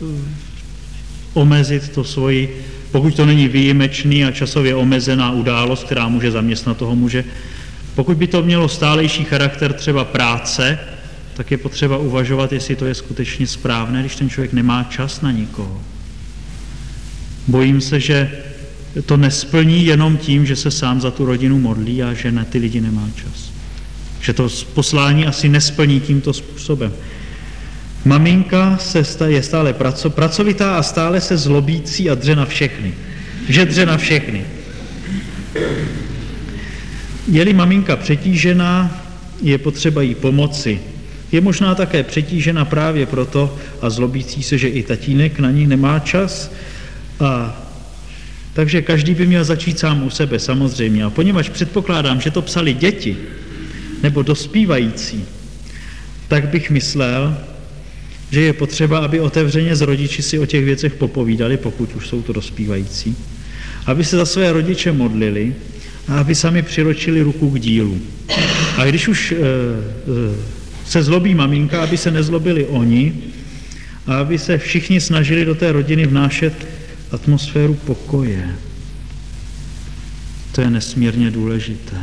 omezit to svoji, pokud to není výjimečný a časově omezená událost, která může zaměstnat toho muže, pokud by to mělo stálejší charakter třeba práce, tak je potřeba uvažovat, jestli to je skutečně správné, když ten člověk nemá čas na nikoho. Bojím se, že to nesplní jenom tím, že se sám za tu rodinu modlí a že na ty lidi nemá čas. Že to poslání asi nesplní tímto způsobem. Maminka je stále pracovitá a stále se zlobící a dře na všechny. Že dře na všechny. Je-li maminka přetížená, je potřeba jí pomoci. Je možná také přetížena právě proto a zlobící se, že i tatínek na ní nemá čas. Takže každý by měl začít sám u sebe, samozřejmě. A poněvadž předpokládám, že to psali děti nebo dospívající, tak bych myslel, že je potřeba, aby otevřeně s rodiči si o těch věcech popovídali, pokud už jsou to dospívající, aby se za své rodiče modlili a aby sami přiročili ruku k dílu. A když už se zlobí maminka, aby se nezlobili oni a aby se všichni snažili do té rodiny vnášet atmosféru pokoje. To je nesmírně důležité.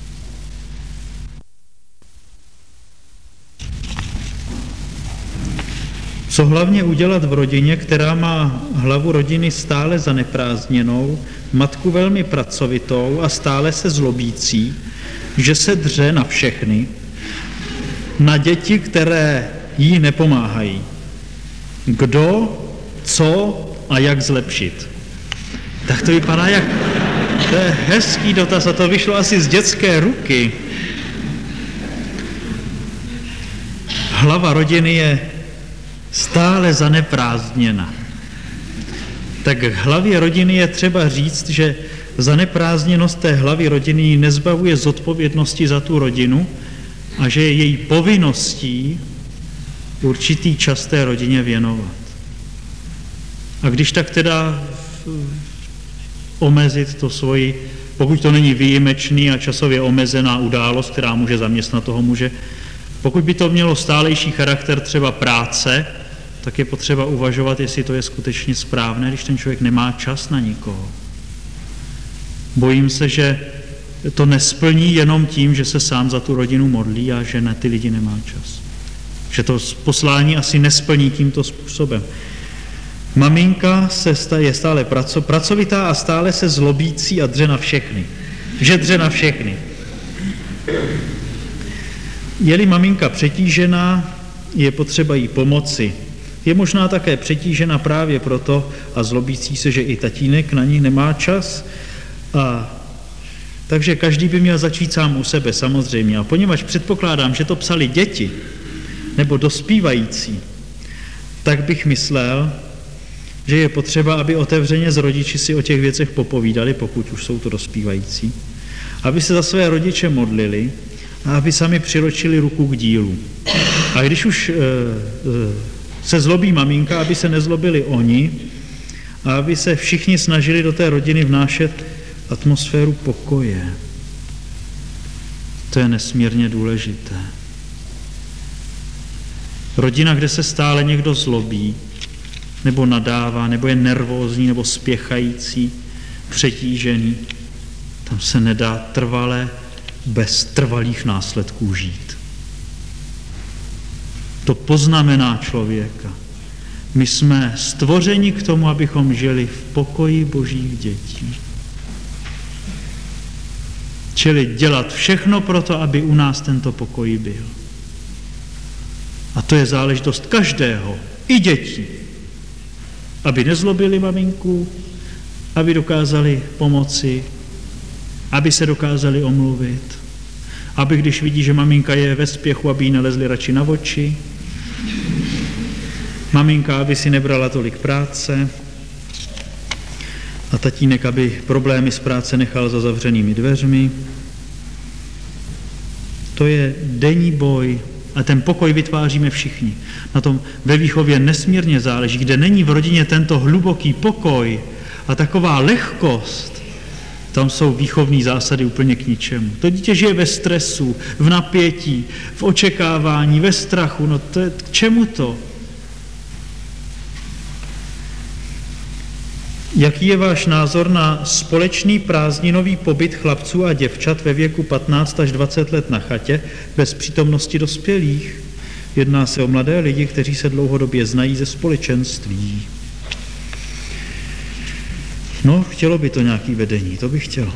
Co hlavně udělat v rodině, která má hlavu rodiny stále zaneprázdněnou, matku velmi pracovitou a stále se zlobící, že se dře na všechny, na děti, které jí nepomáhají. Kdo, co a jak zlepšit? Tak to vypadá jak... To je hezký dotaz a to vyšlo asi z dětské ruky. Hlava rodiny je stále zaneprázdněna. Tak k hlavě rodiny je třeba říct, že zaneprázdněnost té hlavy rodiny ji nezbavuje zodpovědnosti za tu rodinu a že je její povinností určitý čas té rodině věnovat. A když tak teda omezit to svoji, pokud to není výjimečný a časově omezená událost, která může zaměstnat toho muže, pokud by to mělo stálejší charakter třeba práce, tak je potřeba uvažovat, jestli to je skutečně správné, když ten člověk nemá čas na nikoho. Bojím se, že to nesplní jenom tím, že se sám za tu rodinu modlí a že na ty lidi nemá čas. Že to poslání asi nesplní tímto způsobem. Maminka je stále pracovitá a stále se zlobící a dře na všechny. Že dře na všechny. Je-li maminka přetížená, je potřeba jí pomoci. Je možná také přetížena právě proto a zlobící se, že i tatínek na ní nemá čas. Takže každý by měl začít sám u sebe, samozřejmě. A poněvadž předpokládám, že to psali děti nebo dospívající, tak bych myslel, že je potřeba, aby otevřeně s rodiči si o těch věcech popovídali, pokud už jsou to dospívající, aby se za své rodiče modlili a aby sami přiročili ruku k dílu. A když už se zlobí maminka, aby se nezlobili oni a aby se všichni snažili do té rodiny vnášet atmosféru pokoje. To je nesmírně důležité. Rodina, kde se stále někdo zlobí, nebo nadává, nebo je nervózní, nebo spěchající, přetížený, tam se nedá trvale bez trvalých následků žít. To poznamená člověka. My jsme stvořeni k tomu, abychom žili v pokoji Božích dětí. Čili dělat všechno pro to, aby u nás tento pokoj byl. A to je záležitost každého, i dětí. Aby nezlobili maminku, aby dokázali pomoci, aby se dokázali omluvit, aby když vidí, že maminka je ve spěchu, aby jí nelezli radši na oči, maminka, aby si nebrala tolik práce a tatínek, aby problémy z práce nechal za zavřenými dveřmi. To je denní boj a ten pokoj vytváříme všichni. Na tom ve výchově nesmírně záleží, kde není v rodině tento hluboký pokoj a taková lehkost, tam jsou výchovní zásady úplně k ničemu. To dítě žije ve stresu, v napětí, v očekávání, ve strachu. No to je, k čemu to? Jaký je váš názor na společný prázdninový pobyt chlapců a děvčat ve věku 15 až 20 let na chatě bez přítomnosti dospělých? Jedná se o mladé lidi, kteří se dlouhodobě znají ze společenství. No, chtělo by to nějaké vedení, to by chtělo.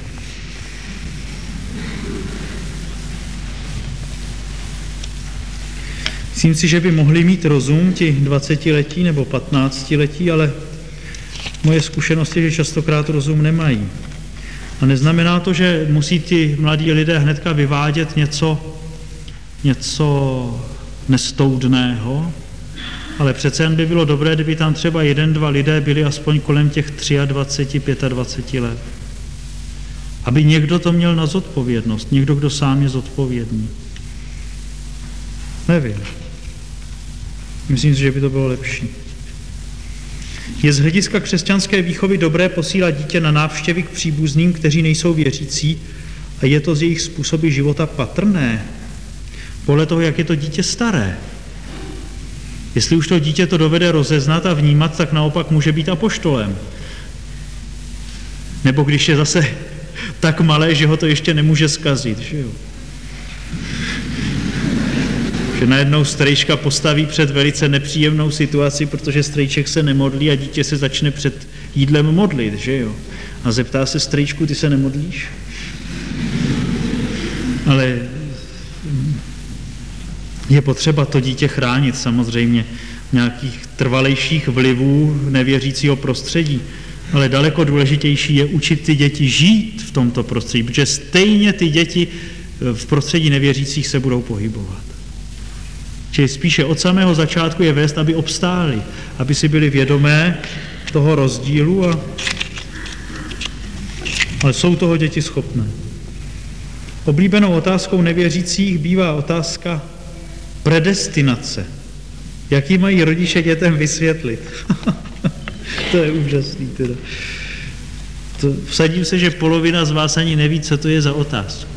Myslím si, že by mohli mít rozum ti 20letí nebo 15letí, ale moje zkušenost je, že častokrát rozum nemají. A neznamená to, že musí ti mladí lidé hnedka vyvádět něco nestoudného, ale přece jen by bylo dobré, kdyby tam třeba 1-2 lidé byli aspoň kolem těch 23, 25 let. Aby někdo to měl na zodpovědnost, někdo, kdo sám je zodpovědný. Nevím. Myslím si, že by to bylo lepší. Je z hlediska křesťanské výchovy dobré posílat dítě na návštěvy k příbuzným, kteří nejsou věřící, a je to z jejich způsoby života patrné? Podle toho, jak je to dítě staré. Jestli už to dítě to dovede rozeznat a vnímat, tak naopak může být apoštolem. Nebo když je zase tak malé, že ho to ještě nemůže zkazit, že jo? Že najednou strejčka postaví před velice nepříjemnou situaci, protože strejček se nemodlí a dítě se začne před jídlem modlit, že jo? A zeptá se strejčku, ty se nemodlíš? Ale je potřeba to dítě chránit samozřejmě nějakých trvalejších vlivů nevěřícího prostředí, ale daleko důležitější je učit ty děti žít v tomto prostředí, protože stejně ty děti v prostředí nevěřících se budou pohybovat. Čili spíše od samého začátku je vést, aby obstáli, aby si byli vědomé toho rozdílu, ale jsou toho děti schopné. Oblíbenou otázkou nevěřících bývá otázka predestinace. Jak ji mají rodiče dětem vysvětlit? To je úžasný teda. Vsadím se, že polovina z vás ani neví, co to je za otázku.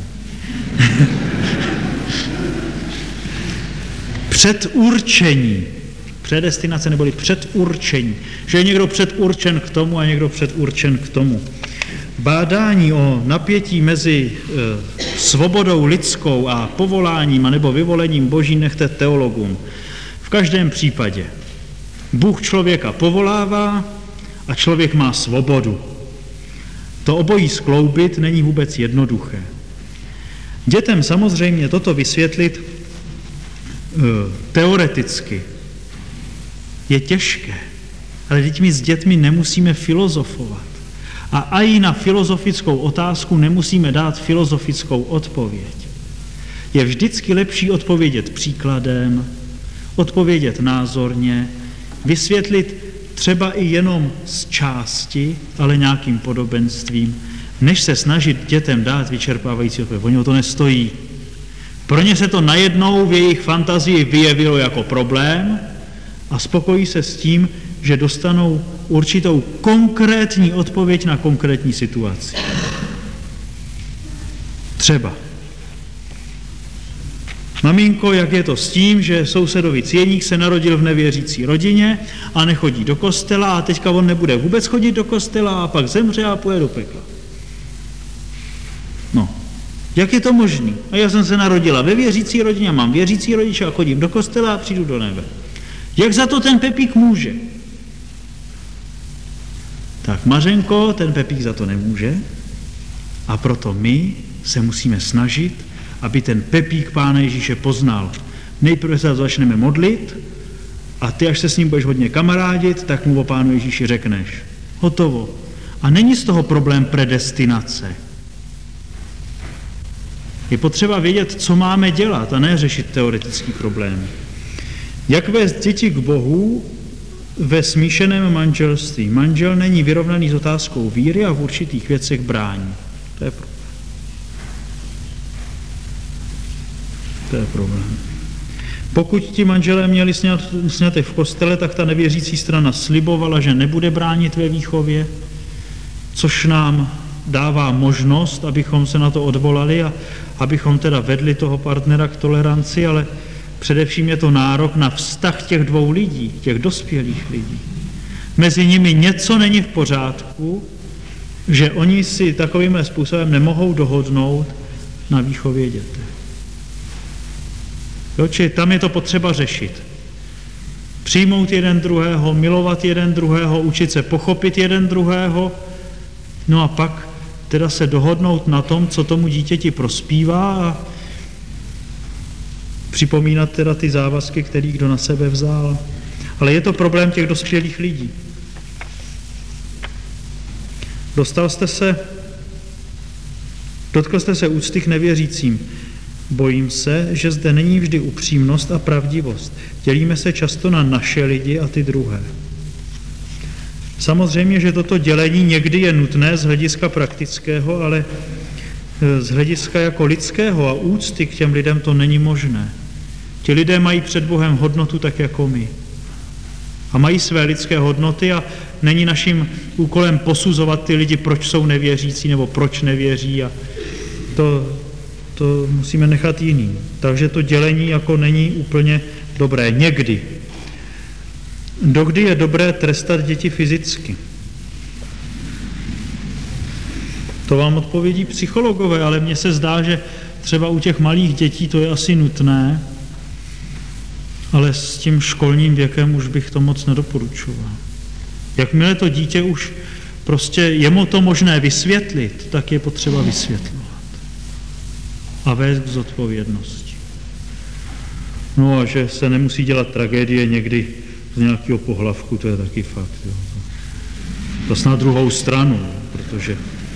Předurčení. Predestinace neboli předurčení. Že je někdo předurčen k tomu a někdo předurčen k tomu. Bádání o napětí mezi svobodou lidskou a povoláním anebo vyvolením Boží nechte teologům. V každém případě Bůh člověka povolává a člověk má svobodu. To obojí skloubit není vůbec jednoduché. Dětem samozřejmě toto vysvětlit teoreticky je těžké, ale my s dětmi nemusíme filozofovat. A i na filozofickou otázku nemusíme dát filozofickou odpověď. Je vždycky lepší odpovědět příkladem, odpovědět názorně, vysvětlit třeba i jenom z části, ale nějakým podobenstvím, než se snažit dětem dát vyčerpávající odpověď. Oni o to nestojí. Pro ně se to najednou v jejich fantazii vyjevilo jako problém a spokojí se s tím, že dostanou určitou konkrétní odpověď na konkrétní situaci. Třeba. Maminko, jak je to s tím, že sousedovi Cieník se narodil v nevěřící rodině a nechodí do kostela a teďka on nebude vůbec chodit do kostela a pak zemře a půjde do pekla. No, jak je to možný? A já jsem se narodila ve věřící rodině, mám věřící rodiče a chodím do kostela a přijdu do nebe. Jak za to ten Pepík může? Tak Mařenko, ten Pepík za to nemůže a proto my se musíme snažit, aby ten Pepík Pána Ježíše poznal. Nejprve se začneme modlit a ty, až se s ním budeš hodně kamarádit, tak mu o Pánu Ježíši řekneš. Hotovo. A není z toho problém predestinace. Je potřeba vědět, co máme dělat a ne řešit teoretický problém. Jak vést děti k Bohu ve smíšeném manželství? Manžel není vyrovnaný s otázkou víry a v určitých věcech brání. To je problém. To je problém. Pokud ti manželé měli sňatek v kostele, tak ta nevěřící strana slibovala, že nebude bránit ve výchově, což nám dává možnost, abychom se na to odvolali a abychom teda vedli toho partnera k toleranci, ale především je to nárok na vztah těch dvou lidí, těch dospělých lidí. Mezi nimi něco není v pořádku, že oni si takovýmhle způsobem nemohou dohodnout na výchově dětí. Čili tam je to potřeba řešit. Přijmout jeden druhého, milovat jeden druhého, učit se pochopit jeden druhého, no a pak teda se dohodnout na tom, co tomu dítěti prospívá a připomínat teda ty závazky, který kdo na sebe vzal. Ale je to problém těch dospělých lidí. Dostal jste se Dotkl jste se úcty k nevěřícím. Bojím se, že zde není vždy upřímnost a pravdivost. Dělíme se často na naše lidi a ty druhé. Samozřejmě, že toto dělení někdy je nutné z hlediska praktického, ale z hlediska jako lidského a úcty k těm lidem to není možné. Ti lidé mají před Bohem hodnotu tak jako my. A mají své lidské hodnoty a není naším úkolem posuzovat ty lidi, proč jsou nevěřící nebo proč nevěří, a to musíme nechat jiným. Takže to dělení jako není úplně dobré. Někdy. Dokdy je dobré trestat děti fyzicky? To vám odpovědí psychologové, ale mně se zdá, že třeba u těch malých dětí to je asi nutné, ale s tím školním věkem už bych to moc nedoporučoval. Jakmile to dítě už prostě je mu to možné vysvětlit, tak je potřeba vysvětlovat a vést k zodpovědnosti. No a že se nemusí dělat tragédie někdy z nějakého pohlavku, to je taky fakt. Jo. To na druhou stranu, protože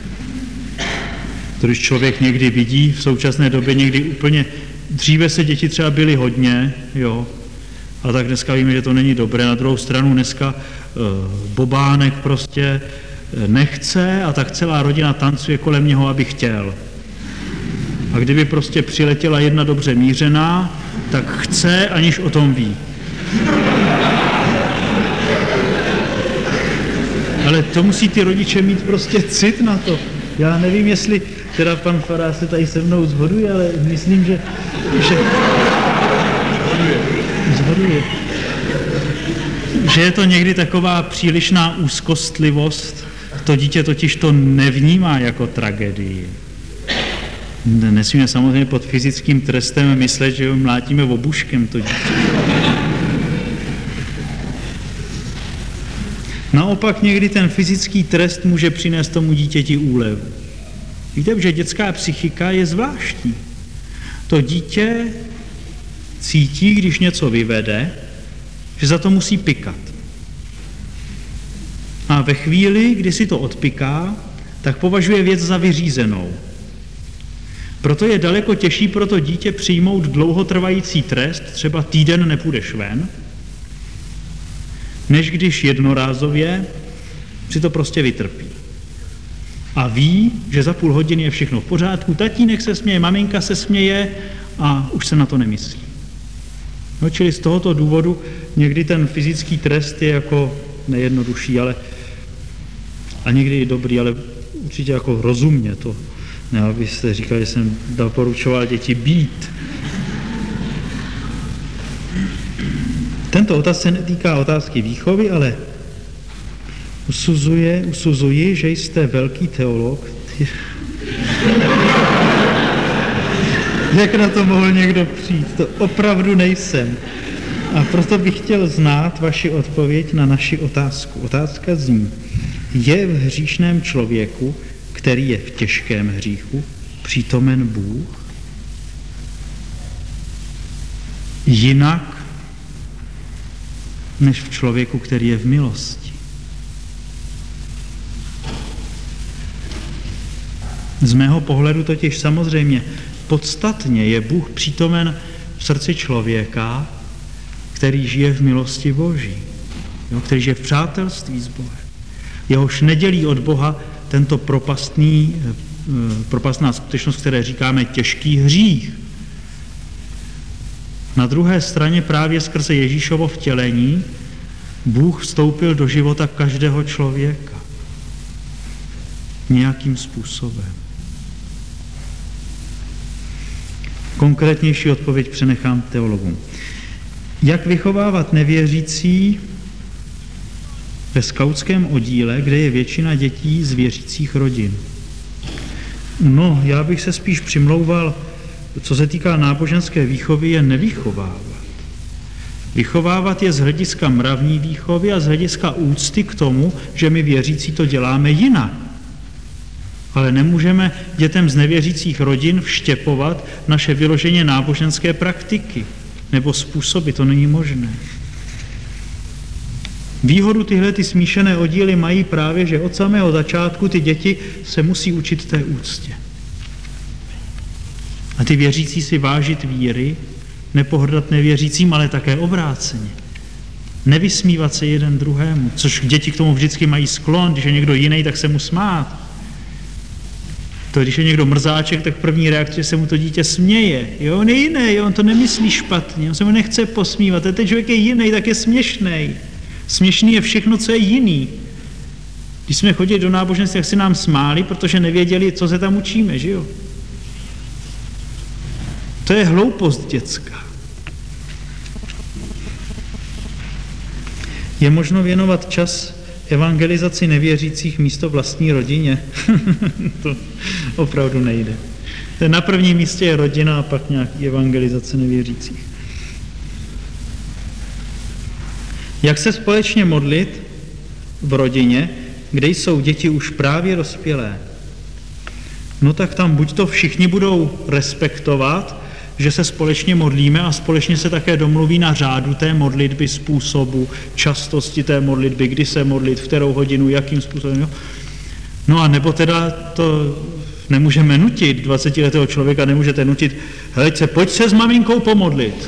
když člověk někdy vidí, v současné době někdy úplně, dříve se děti třeba byly hodně, jo, a tak dneska víme, že to není dobré. Na druhou stranu dneska bobánek prostě nechce a tak celá rodina tancuje kolem něho, aby chtěl. A kdyby prostě přiletěla jedna dobře mířená, tak chce, aniž o tom ví. Ale to musí ty rodiče mít prostě cit na to. Já nevím, jestli teda pan farář se tady se mnou shoduje, ale myslím, že zhoduje. Že je to někdy taková přílišná úzkostlivost, to dítě totiž to nevnímá jako tragédii. Nesmíme samozřejmě pod fyzickým trestem myslet, že ho mlátíme obuškem, to dítě. Naopak někdy ten fyzický trest může přinést tomu dítěti úlevu. Víte, že dětská psychika je zvláštní. To dítě cítí, když něco vyvede, že za to musí pikat. A ve chvíli, kdy si to odpiká, tak považuje věc za vyřízenou. Proto je daleko těžší pro to dítě přijmout dlouhotrvající trest, třeba týden nepůjdeš ven, než když jednorázově si to prostě vytrpí. A ví, že za půl hodiny je všechno v pořádku, tatínek se směje, maminka se směje a už se na to nemyslí. No, čili z tohoto důvodu někdy ten fyzický trest je jako nejednodušší, ale a někdy i dobrý, ale určitě jako rozumně to. Ne, abyste říkali, že jsem doporučoval děti být. Tento otaz se netýká otázky výchovy, ale usuzuji, že jste velký teolog. Jak na to mohl někdo přijít? To opravdu nejsem. A proto bych chtěl znát vaši odpověď na naši otázku. Otázka zní, je v hříšném člověku, který je v těžkém hříchu, přítomen Bůh? Jinak než v člověku, který je v milosti. Z mého pohledu totiž samozřejmě podstatně je Bůh přítomen v srdci člověka, který žije v milosti Boží, jo, který žije v přátelství s Bohem. Jehož nedělí od Boha tento propastná skutečnost, které říkáme těžký hřích. Na druhé straně právě skrze Ježíšovo vtělení Bůh vstoupil do života každého člověka. Nějakým způsobem. Konkrétnější odpověď přenechám teologům. Jak vychovávat nevěřící ve skautském oddíle, kde je většina dětí z věřících rodin? No, já bych se spíš přimlouval, co se týká náboženské výchovy, je nevychovávat. Vychovávat je z hlediska mravní výchovy a z hlediska úcty k tomu, že my věřící to děláme jinak. Ale nemůžeme dětem z nevěřících rodin vštěpovat naše vyloženě náboženské praktiky nebo způsoby, to není možné. Výhodu tyhle smíšené oddíly mají právě, že od samého začátku ty děti se musí učit té úctě. A ty věřící si vážit víry, nepohrdat nevěřícím, ale také obráceně. Nevysmívat se jeden druhému, což děti k tomu vždycky mají sklon, když je někdo jiný, tak se mu smát. To, když je někdo mrzáček, tak první reakce se mu to dítě směje. Jo, on je jiný, on to nemyslí špatně, on se mu nechce posmívat. A ten člověk je jiný, tak je směšný. Směšný je všechno, co je jiný. Když jsme chodili do náboženství, tak si nám smáli, protože nevěděli, co se tam učíme, že jo? To je hloupost dětská. Je možno věnovat čas evangelizaci nevěřících místo vlastní rodině? To opravdu nejde. Na prvním místě je rodina a pak nějaký evangelizace nevěřících. Jak se společně modlit v rodině, kde jsou děti už právě dospělé? No tak tam buď to všichni budou respektovat, že se společně modlíme a společně se také domluví na řádu té modlitby, způsobu, častosti té modlitby, kdy se modlit, v kterou hodinu, jakým způsobem. Jo? No a nebo teda to nemůžeme nutit, 20letého člověka nemůžete nutit, helejte, pojď se s maminkou pomodlit.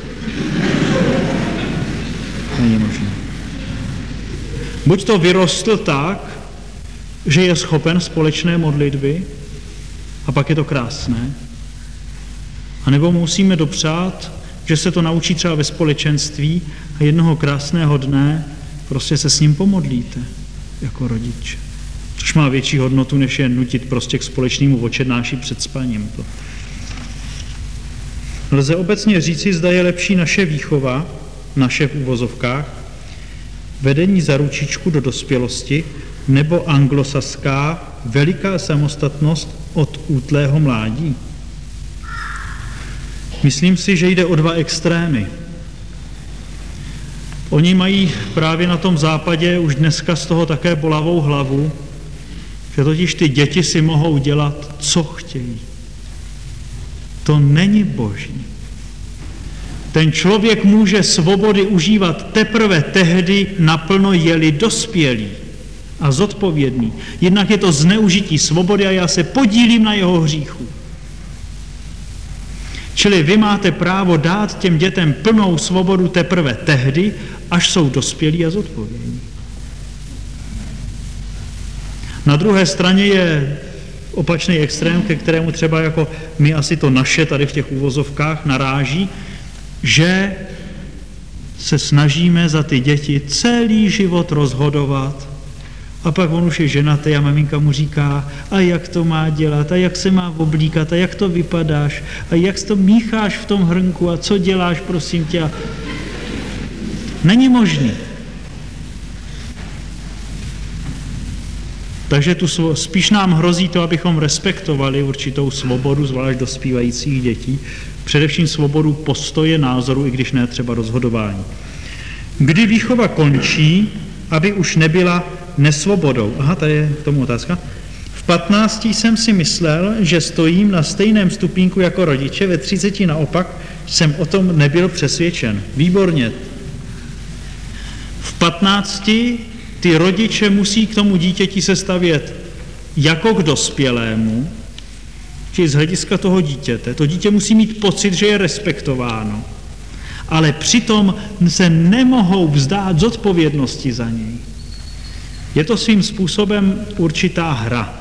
Není možné. Buď to vyrostl tak, že je schopen společné modlitby a pak je to krásné, a nebo musíme dopřát, že se to naučí třeba ve společenství a jednoho krásného dne prostě se s ním pomodlíte jako rodič. Což má větší hodnotu, než je nutit prostě k společnému vočednáši před spaním. Lze obecně říci, zda je lepší naše výchova, naše v uvozovkách, vedení za ručičku do dospělosti, nebo anglosaská veliká samostatnost od útlého mládí. Myslím si, že jde o dva extrémy. Oni mají právě na tom západě už dneska z toho také bolavou hlavu, že totiž ty děti si mohou dělat, co chtějí. To není boží. Ten člověk může svobody užívat teprve tehdy naplno, je-li dospělý a zodpovědný. Jednak je to zneužití svobody a já se podílím na jeho hříchu. Čili vy máte právo dát těm dětem plnou svobodu teprve tehdy, až jsou dospělí a zodpovědní. Na druhé straně je opačný extrém, ke kterému třeba jako my asi to naše tady v těch uvozovkách naráží, že se snažíme za ty děti celý život rozhodovat a pak on už je ženatý a maminka mu říká, a jak to má dělat, a jak se má oblíkat, a jak to vypadáš, a jak to mícháš v tom hrnku, a co děláš, prosím tě. Není možný. Takže tu spíš nám hrozí to, abychom respektovali určitou svobodu, zvlášť dospívajících dětí, především svobodu postoje, názoru, i když ne třeba rozhodování. Kdy výchova končí, aby už nebyla nesvobodou. Aha, tady je k tomu otázka. V 15 jsem si myslel, že stojím na stejném stupínku jako rodiče, ve 30 naopak jsem o tom nebyl přesvědčen. Výborně. V 15 ty rodiče musí k tomu dítěti se stavět jako k dospělému, či z hlediska toho dítěte. To dítě musí mít pocit, že je respektováno, ale přitom se nemohou vzdát zodpovědnosti za něj. Je to svým způsobem určitá hra.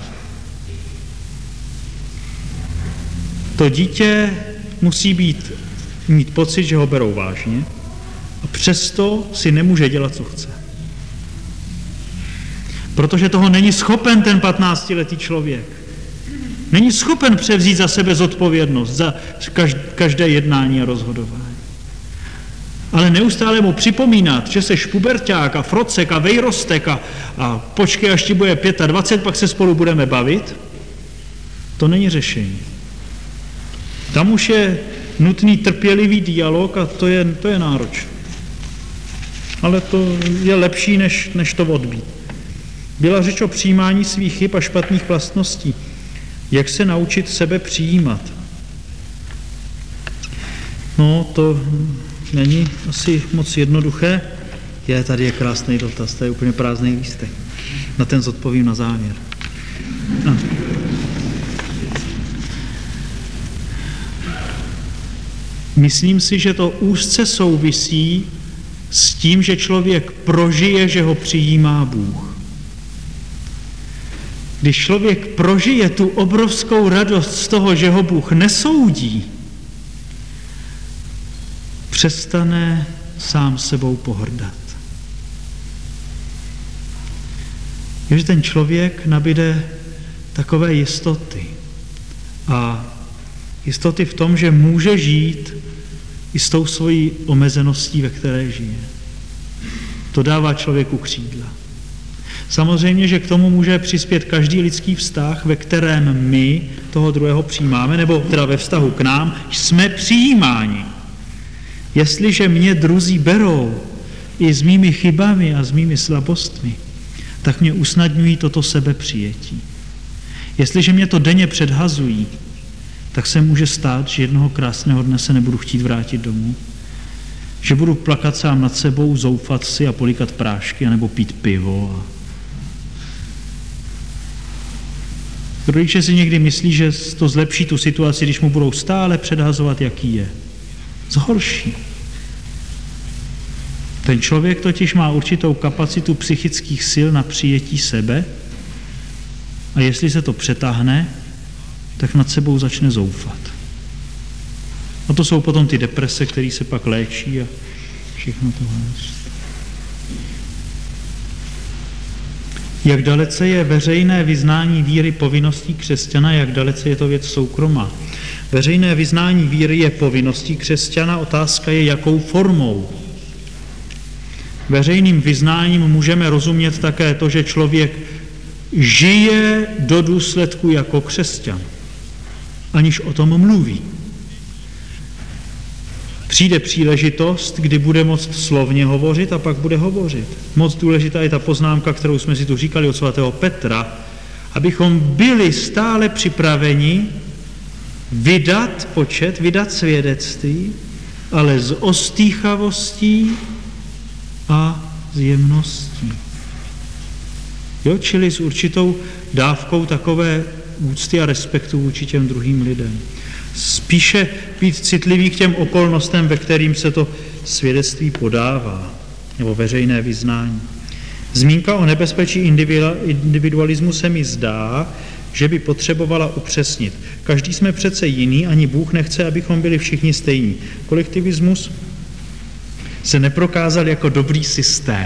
To dítě musí mít pocit, že ho berou vážně a přesto si nemůže dělat, co chce. Protože toho není schopen ten 15letý člověk. Není schopen převzít za sebe zodpovědnost za každé jednání a rozhodování. Ale neustále mu připomínat, že seš puberťák a frocek a vejrostek a počkej, až ti bude 25, pak se spolu budeme bavit, to není řešení. Tam už je nutný trpělivý dialog a to je náročné. Ale to je lepší, než to odbít. Byla řeč o přijímání svých chyb a špatných vlastností. Jak se naučit sebe přijímat? No, to není asi moc jednoduché. Tady je krásný dotaz, to je úplně prázdný lístek. Na ten zodpovím na závěr. Myslím si, že to úzce souvisí s tím, že člověk prožije, že ho přijímá Bůh. Když člověk prožije tu obrovskou radost z toho, že ho Bůh nesoudí, přestane sám sebou pohrdat. Že ten člověk nabíde takové jistoty. A jistoty v tom, že může žít i s tou svojí omezeností, ve které žije. To dává člověku křídla. Samozřejmě, že k tomu může přispět každý lidský vztah, ve kterém my toho druhého přijímáme, nebo teda ve vztahu k nám, jsme přijímáni. Jestliže mě druzí berou i s mými chybami a s mými slabostmi, tak mě usnadňují toto sebepřijetí. Jestliže mě to denně předhazují, tak se může stát, že jednoho krásného dne se nebudu chtít vrátit domů, že budu plakat sám nad sebou, zoufat si a políkat prášky, anebo pít pivo. Rodiče si někdy myslí, že to zlepší tu situaci, když mu budou stále předhazovat, jaký je. Zhorší. Ten člověk totiž má určitou kapacitu psychických sil na přijetí sebe a jestli se to přetáhne, tak nad sebou začne zoufat. A to jsou potom ty deprese, které se pak léčí a všechno tohle. Jak dalece je veřejné vyznání víry povinností křesťana, jak dalece je to věc soukromá. Veřejné vyznání víry je povinností křesťana, otázka je, jakou formou. Veřejným vyznáním můžeme rozumět také to, že člověk žije do důsledku jako křesťan, aniž o tom mluví. Přijde příležitost, kdy bude moct slovně hovořit a pak bude hovořit. Moc důležitá je ta poznámka, kterou jsme si tu říkali od svatého Petra, abychom byli stále připraveni vydat svědectví, ale s ostýchavostí a s jemností. Čili s určitou dávkou takové úcty a respektu vůči těm druhým lidem. Spíše být citlivý k těm okolnostem, ve kterým se to svědectví podává, nebo veřejné vyznání. Zmínka o nebezpečí individualismu se mi zdá, že by potřebovala upřesnit. Každý jsme přece jiný, ani Bůh nechce, abychom byli všichni stejní. Kolektivismus se neprokázal jako dobrý systém.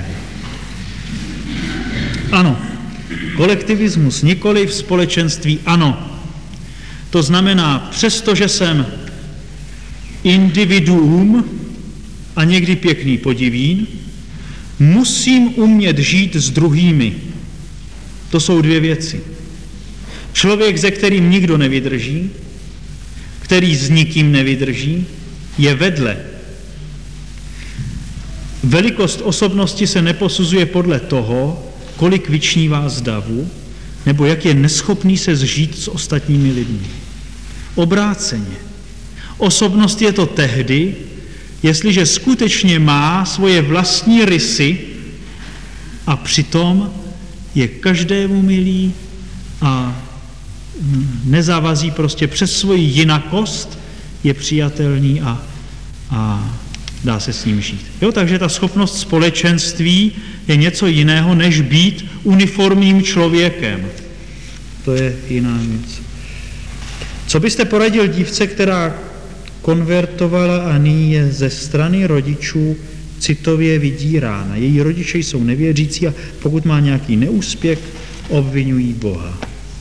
Ano, kolektivismus nikoli v společenství ano. To znamená, přestože jsem individuum a někdy pěkný podivín, musím umět žít s druhými. To jsou dvě věci. Člověk, se kterým nikdo nevydrží, který s nikým nevydrží, je vedle. Velikost osobnosti se neposuzuje podle toho, kolik vyčnívá z davu, nebo jak je neschopný se zžít s ostatními lidmi. Obráceně. Osobnost je to tehdy, jestliže skutečně má svoje vlastní rysy a přitom je každému milý a nezávazí prostě přes svoji jinakost, je přijatelný a dá se s ním žít. Takže ta schopnost společenství je něco jiného, než být uniformním člověkem. To je jiná věc. Co byste poradil dívce, která konvertovala a nyní je ze strany rodičů citově vydírána? Její rodiče jsou nevěřící a pokud má nějaký neúspěch, obvinují Boha.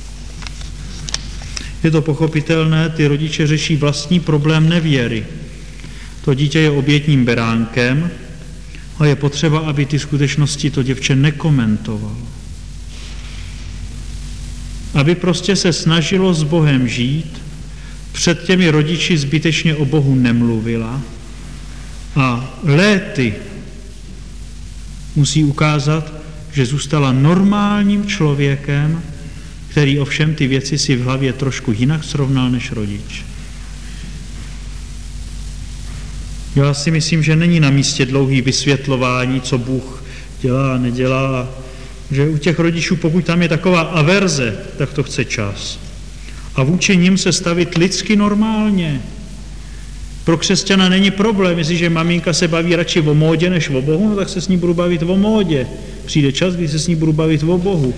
Je to pochopitelné, ty rodiče řeší vlastní problém nevěry. To dítě je obětním beránkem a je potřeba, aby ty skutečnosti to děvče nekomentovalo. Aby prostě se snažilo s Bohem žít, před těmi rodiči zbytečně o Bohu nemluvila a léty musí ukázat, že zůstala normálním člověkem, který ovšem ty věci si v hlavě trošku jinak srovnal než rodič. Já si myslím, že není na místě dlouhý vysvětlování, co Bůh dělá a nedělá, že u těch rodičů, pokud tam je taková averze, tak to chce čas. A vůči nim se stavit lidsky normálně. Pro křesťana není problém, jestliže maminka se baví radši o módě než o Bohu, no tak se s ní budu bavit o módě. Přijde čas, kdy se s ní budu bavit o Bohu.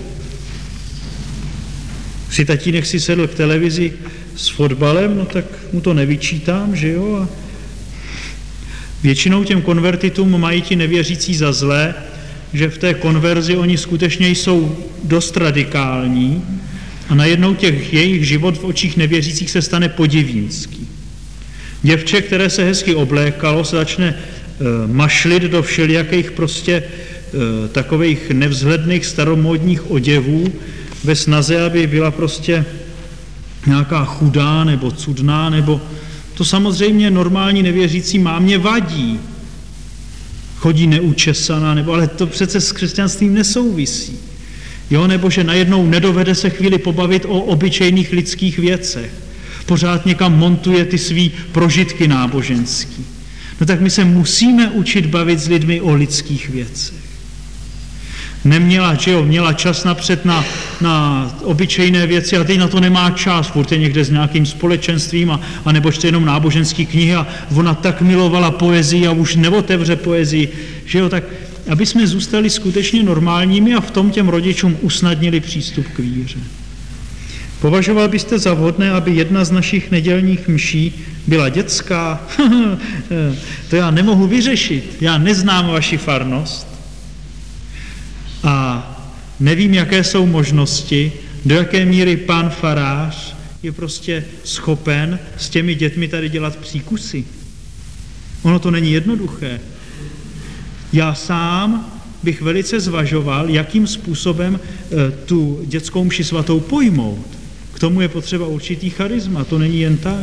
Si tatínek si sedl k televizi s fotbalem, no tak mu to nevyčítám, že jo? A většinou těm konvertitům mají ti nevěřící za zlé, že v té konverzi oni skutečně jsou dost radikální a najednou jejich život v očích nevěřících se stane podivínský. Děvče, které se hezky oblékalo, se začne mašlit do všelijakých prostě takových nevzhledných staromódních oděvů ve snaze, aby byla prostě nějaká chudá nebo cudná, nebo to samozřejmě normální nevěřící mámě vadí. Chodí neučesaná, nebo ale to přece s křesťanstvím nesouvisí. Jo, nebo že najednou nedovede se chvíli pobavit o obyčejných lidských věcech. Pořád někam montuje ty svý prožitky náboženský. No tak my se musíme učit bavit s lidmi o lidských věcech. Neměla, že jo, měla čas napřed na obyčejné věci a teď na to nemá čas, furt je někde s nějakým společenstvím a nebo čte jenom náboženské knihy a ona tak milovala poezii a už neotevře poezii, že jo, tak aby jsme zůstali skutečně normálními a v tom těm rodičům usnadnili přístup k víře. Považoval byste za vhodné, aby jedna z našich nedělních mší byla dětská? To já nemohu vyřešit, já neznám vaši farnost a nevím, jaké jsou možnosti, do jaké míry pán farář je prostě schopen s těmi dětmi tady dělat příkusy. Ono to není jednoduché. Já sám bych velice zvažoval, jakým způsobem tu dětskou mši svatou pojmout. K tomu je potřeba určitý charisma, to není jen tak.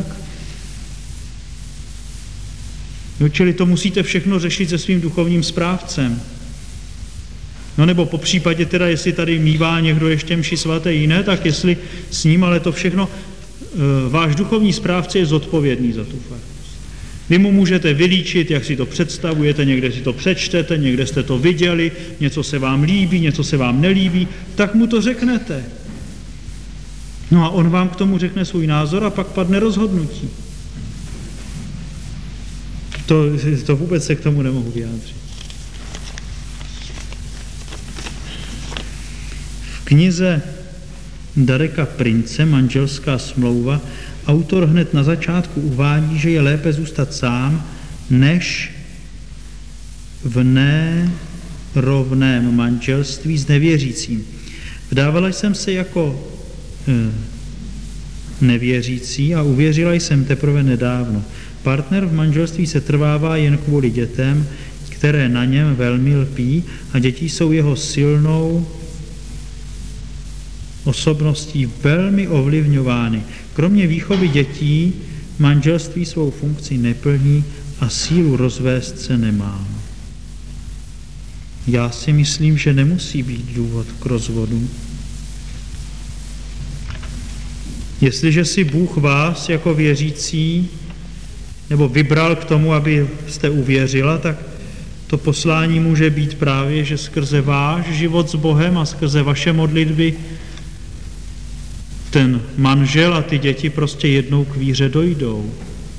No, čili to musíte všechno řešit se svým duchovním správcem. No nebo po případě teda, jestli tady mívá někdo ještě mši svaté jiné, tak jestli s ním, ale to všechno, váš duchovní správce je zodpovědný za tu farnost. Vy mu můžete vylíčit, jak si to představujete, někde si to přečtete, někde jste to viděli, něco se vám líbí, něco se vám nelíbí, tak mu to řeknete. No a on vám k tomu řekne svůj názor a pak padne rozhodnutí. To vůbec se k tomu nemohu vyjádřit. V knize Dareka Prince, Manželská smlouva, autor hned na začátku uvádí, že je lépe zůstat sám, než v nerovném manželství s nevěřícím. Vdávala jsem se jako nevěřící a uvěřila jsem teprve nedávno. Partner v manželství se trvává jen kvůli dětem, které na něm velmi lpí a děti jsou jeho silnou osobností velmi ovlivňovány. Kromě výchovy dětí manželství svou funkci neplní a sílu rozvést se nemá. Já si myslím, že nemusí být důvod k rozvodu. Jestliže si Bůh vás jako věřící nebo vybral k tomu, aby jste uvěřila, tak to poslání může být právě, že skrze váš život s Bohem a skrze vaše modlitby ten manžel a ty děti prostě jednou k víře dojdou.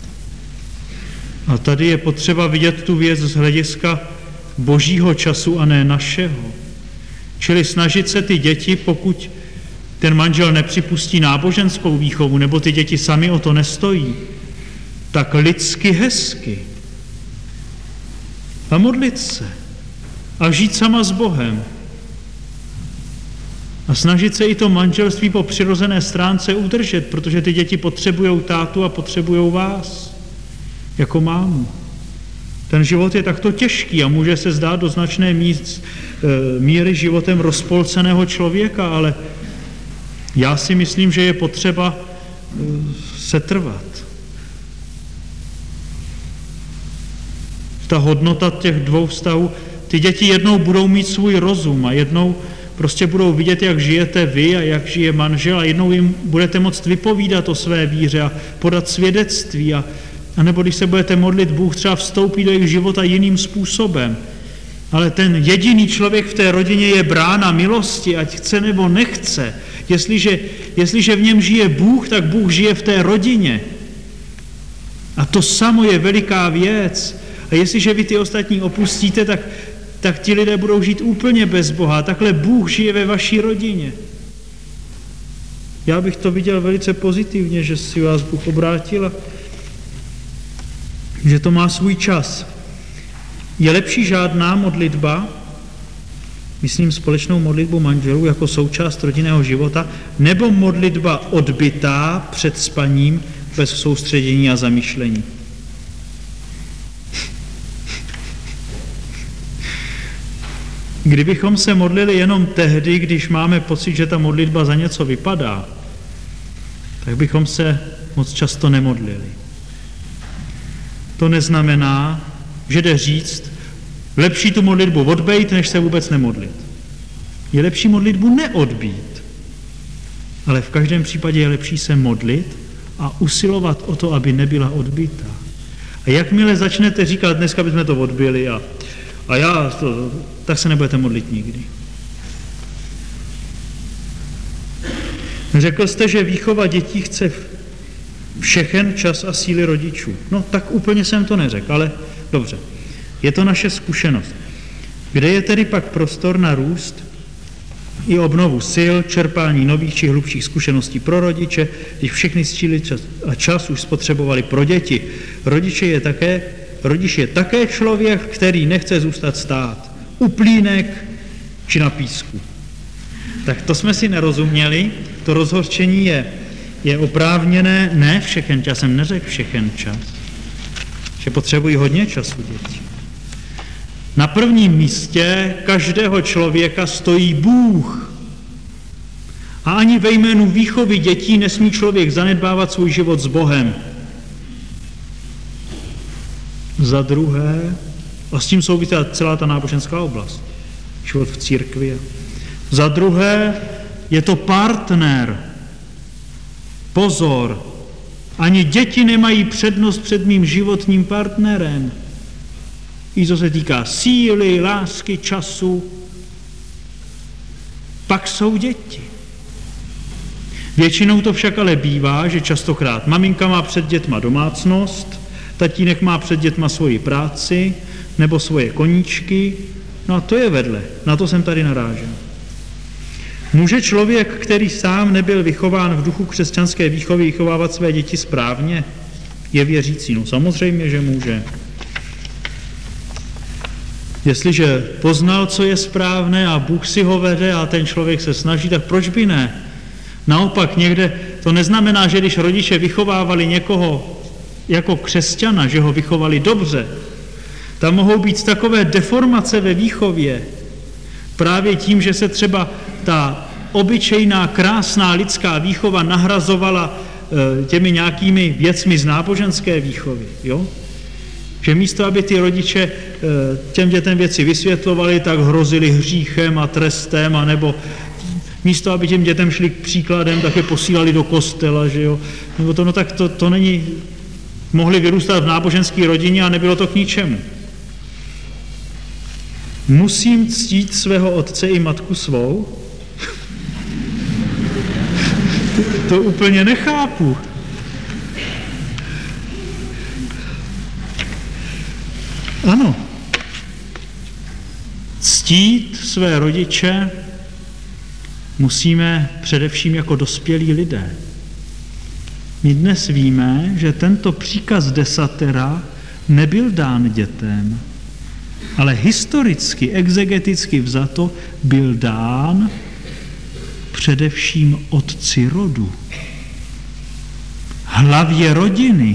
A tady je potřeba vidět tu věc z hlediska božího času a ne našeho. Čili snažit se ty děti, pokud ten manžel nepřipustí náboženskou výchovu, nebo ty děti sami o to nestojí, tak lidsky hezky. A modlit se. A žít sama s Bohem. A snažit se i to manželství po přirozené stránce udržet, protože ty děti potřebují tátu a potřebují vás, jako mámu. Ten život je takto těžký a může se zdát do značné míry životem rozpolceného člověka, ale já si myslím, že je potřeba se trvat. Ta hodnota těch dvou vztahů, ty děti jednou budou mít svůj rozum a jednou prostě budou vidět, jak žijete vy a jak žije manžel a jednou jim budete moct vypovídat o své víře a podat svědectví a nebo když se budete modlit, Bůh třeba vstoupí do jejich života jiným způsobem. Ale ten jediný člověk v té rodině je brána milosti, ať chce nebo nechce. Jestliže v něm žije Bůh, tak Bůh žije v té rodině. A to samo je veliká věc. A jestliže vy ty ostatní opustíte, tak ti lidé budou žít úplně bez Boha. Takhle Bůh žije ve vaší rodině. Já bych to viděl velice pozitivně, že si vás Bůh obrátil a že to má svůj čas. Je lepší žádná modlitba, myslím společnou modlitbu manželů jako součást rodinného života, nebo modlitba odbytá před spaním bez soustředění a zamýšlení? Kdybychom se modlili jenom tehdy, když máme pocit, že ta modlitba za něco vypadá, tak bychom se moc často nemodlili. To neznamená, že jde říct, lepší tu modlitbu odbejt, než se vůbec nemodlit. Je lepší modlitbu neodbít, ale v každém případě je lepší se modlit a usilovat o to, aby nebyla odbytá. A jakmile začnete říkat, dneska bychom to odbyli tak se nebudete modlit nikdy. Řekl jste, že výchova dětí chce všechen čas a síly rodičů. No tak úplně jsem to neřekl, ale dobře. Je to naše zkušenost. Kde je tedy pak prostor na růst i obnovu sil, čerpání nových či hlubších zkušeností pro rodiče, když všechny síly a čas už spotřebovali pro děti. Rodič je také člověk, který nechce zůstat stát u plínek či na písku. Tak to jsme si nerozuměli, to rozhořčení je oprávněné, ne všechen čas, jsem neřekl všechen čas, že potřebují hodně času děti. Na prvním místě každého člověka stojí Bůh. A ani ve jménu výchovy dětí nesmí člověk zanedbávat svůj život s Bohem. Za druhé, a s tím souvisí celá ta náboženská oblast, život v církvi. Za druhé, je to partner. Pozor, ani děti nemají přednost před mým životním partnerem. I co se týká síly, lásky, času, pak jsou děti. Většinou to však ale bývá, že častokrát maminka má před dětma domácnost, tatínek má před dětma svoji práci nebo svoje koníčky, no a to je vedle, na to jsem tady narážel. Může člověk, který sám nebyl vychován v duchu křesťanské výchovy, vychovávat své děti správně? Je věřící? No samozřejmě, že může. Jestliže poznal, co je správné a Bůh si ho vede a ten člověk se snaží, tak proč by ne? Naopak někde to neznamená, že když rodiče vychovávali někoho jako křesťana, že ho vychovali dobře, tam mohou být takové deformace ve výchově, právě tím, že se třeba ta obyčejná, krásná lidská výchova nahrazovala těmi nějakými věcmi z náboženské výchovy. Jo? Že místo, aby ty rodiče těm dětem věci vysvětlovali, tak hrozili hříchem a trestem, anebo místo, aby těm dětem šli k příkladem, tak je posílali do kostela, že jo? Nebo to, no tak to není, mohli vyrůstat v náboženské rodině a nebylo to k ničemu. Musím ctít svého otce i matku svou? To úplně nechápu. Ano. Ctít své rodiče musíme především jako dospělí lidé. My dnes víme, že tento příkaz desatera nebyl dán dětem, ale historicky, exegeticky vzato byl dán především otci rodu, hlavě rodiny.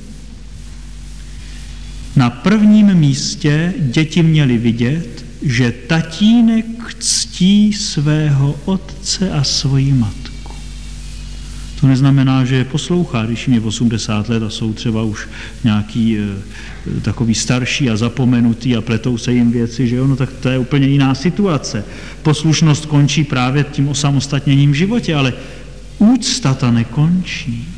Na prvním místě děti měly vidět, že tatínek ctí svého otce a svoji matku. To neznamená, že je poslouchá, když jim je 80 let a jsou třeba už nějaký takový starší a zapomenutý a pletou se jim věci, že jo, no tak to je úplně jiná situace. Poslušnost končí právě tím osamostatněním v životě, ale úcta ta nekončí.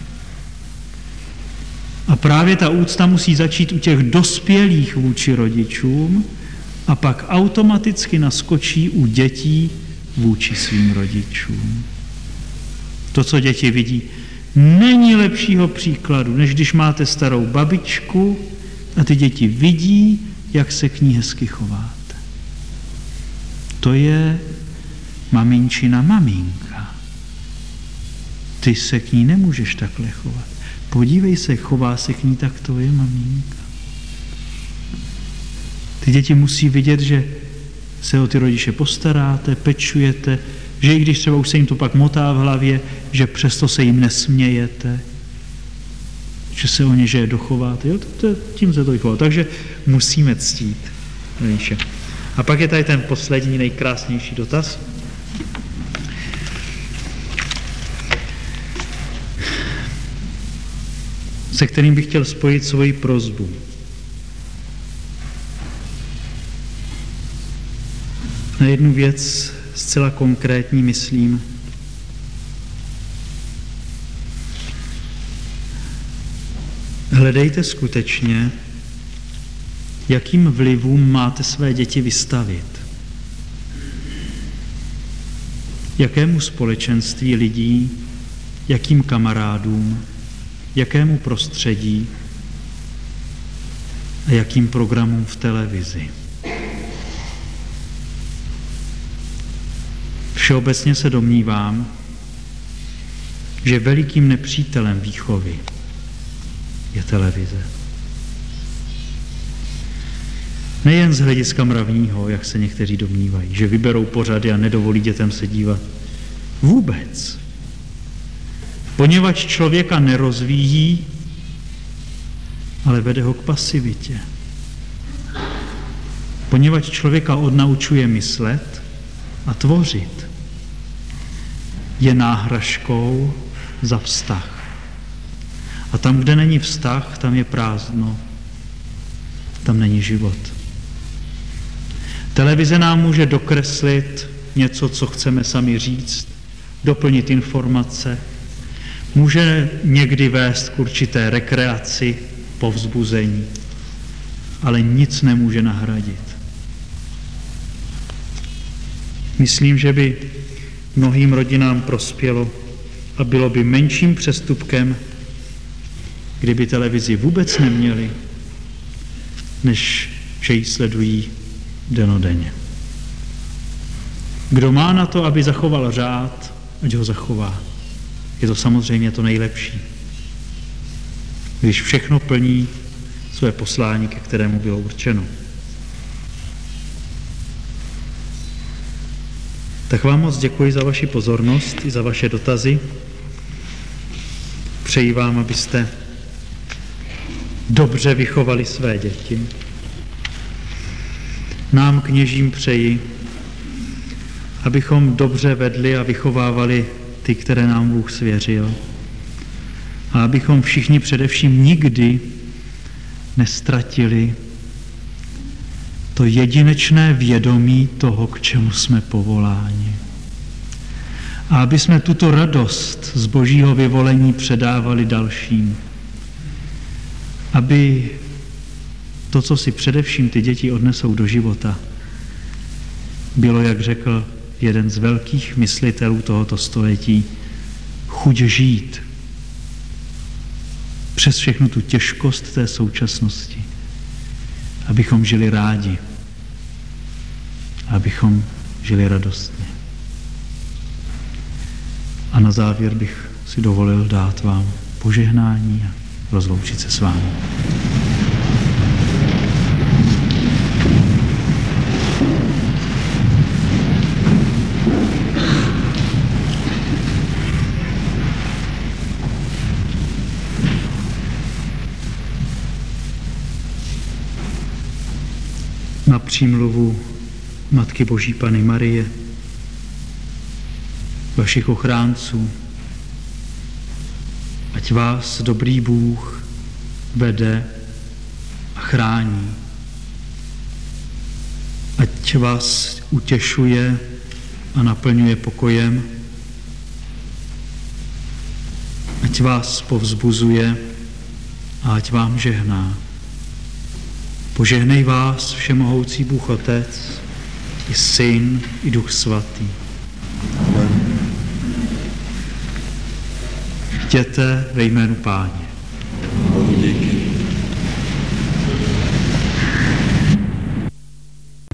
A právě ta úcta musí začít u těch dospělých vůči rodičům a pak automaticky naskočí u dětí vůči svým rodičům. To, co děti vidí Není lepšího příkladu, než když máte starou babičku a ty děti vidí, jak se k ní hezky chováte. To je maminčina maminka. Ty se k ní nemůžeš takhle chovat. Podívej se, chová se k ní tak tvoje maminka. Ty děti musí vidět, že se o ty rodiče postaráte, pečujete, že i když třeba už se jim to pak motá v hlavě, že přesto se jim nesmějete, že se o ně že dochováte. Jo, tím se to vychová. Takže musíme ctít rodiče. A pak je tady ten poslední, nejkrásnější dotaz. Se kterým bych chtěl spojit svoji prosbu. Na jednu věc zcela konkrétní myslím. Hledejte skutečně, jakým vlivům máte své děti vystavit. Jakému společenství lidí, jakým kamarádům, jakému prostředí a jakým programům v televizi. Všeobecně se domnívám, že velikým nepřítelem výchovy je televize. Nejen z hlediska mravního, jak se někteří domnívají, že vyberou pořady a nedovolí dětem se dívat. Vůbec. Poněvadž člověka nerozvíjí, ale vede ho k pasivitě. Poněvadž člověka odnaučuje myslet a tvořit. Je náhražkou za vztah. A tam, kde není vztah, tam je prázdno. Tam není život. Televize nám může dokreslit něco, co chceme sami říct, doplnit informace, může někdy vést k určité rekreaci, povzbuzení, ale nic nemůže nahradit. Myslím, že by mnohým rodinám prospělo a bylo by menším přestupkem, kdyby televizi vůbec neměli, než že ji sledují dennodenně. Kdo má na to, aby zachoval řád, ať ho zachová. Je to samozřejmě to nejlepší. Když všechno plní své poslání, ke kterému bylo určeno. Tak vám moc děkuji za vaši pozornost i za vaše dotazy. Přeji vám, abyste dobře vychovali své děti. Nám, kněžím, přeji, abychom dobře vedli a vychovávali ty, které nám Bůh svěřil. A abychom všichni především nikdy nestratili to jedinečné vědomí toho, k čemu jsme povoláni. A aby jsme tuto radost z Božího vyvolení předávali dalším. Aby to, co si především ty děti odnesou do života, bylo, jak řekl jeden z velkých myslitelů tohoto století, chuť žít přes všechnu tu těžkost té současnosti. Abychom žili rádi. Abychom žili radostně. A na závěr bych si dovolil dát vám požehnání a rozloučit se s vámi. Na přímluvu Matky Boží Panny Marie, vašich ochránců, ať vás dobrý Bůh vede a chrání. Ať vás utěšuje a naplňuje pokojem. Ať vás povzbuzuje a ať vám žehná. Požehnej vás všemohoucí Bůh Otec, i Syn, i Duch Svatý. Amen. Jděte ve jménu Páně. Bohu díky.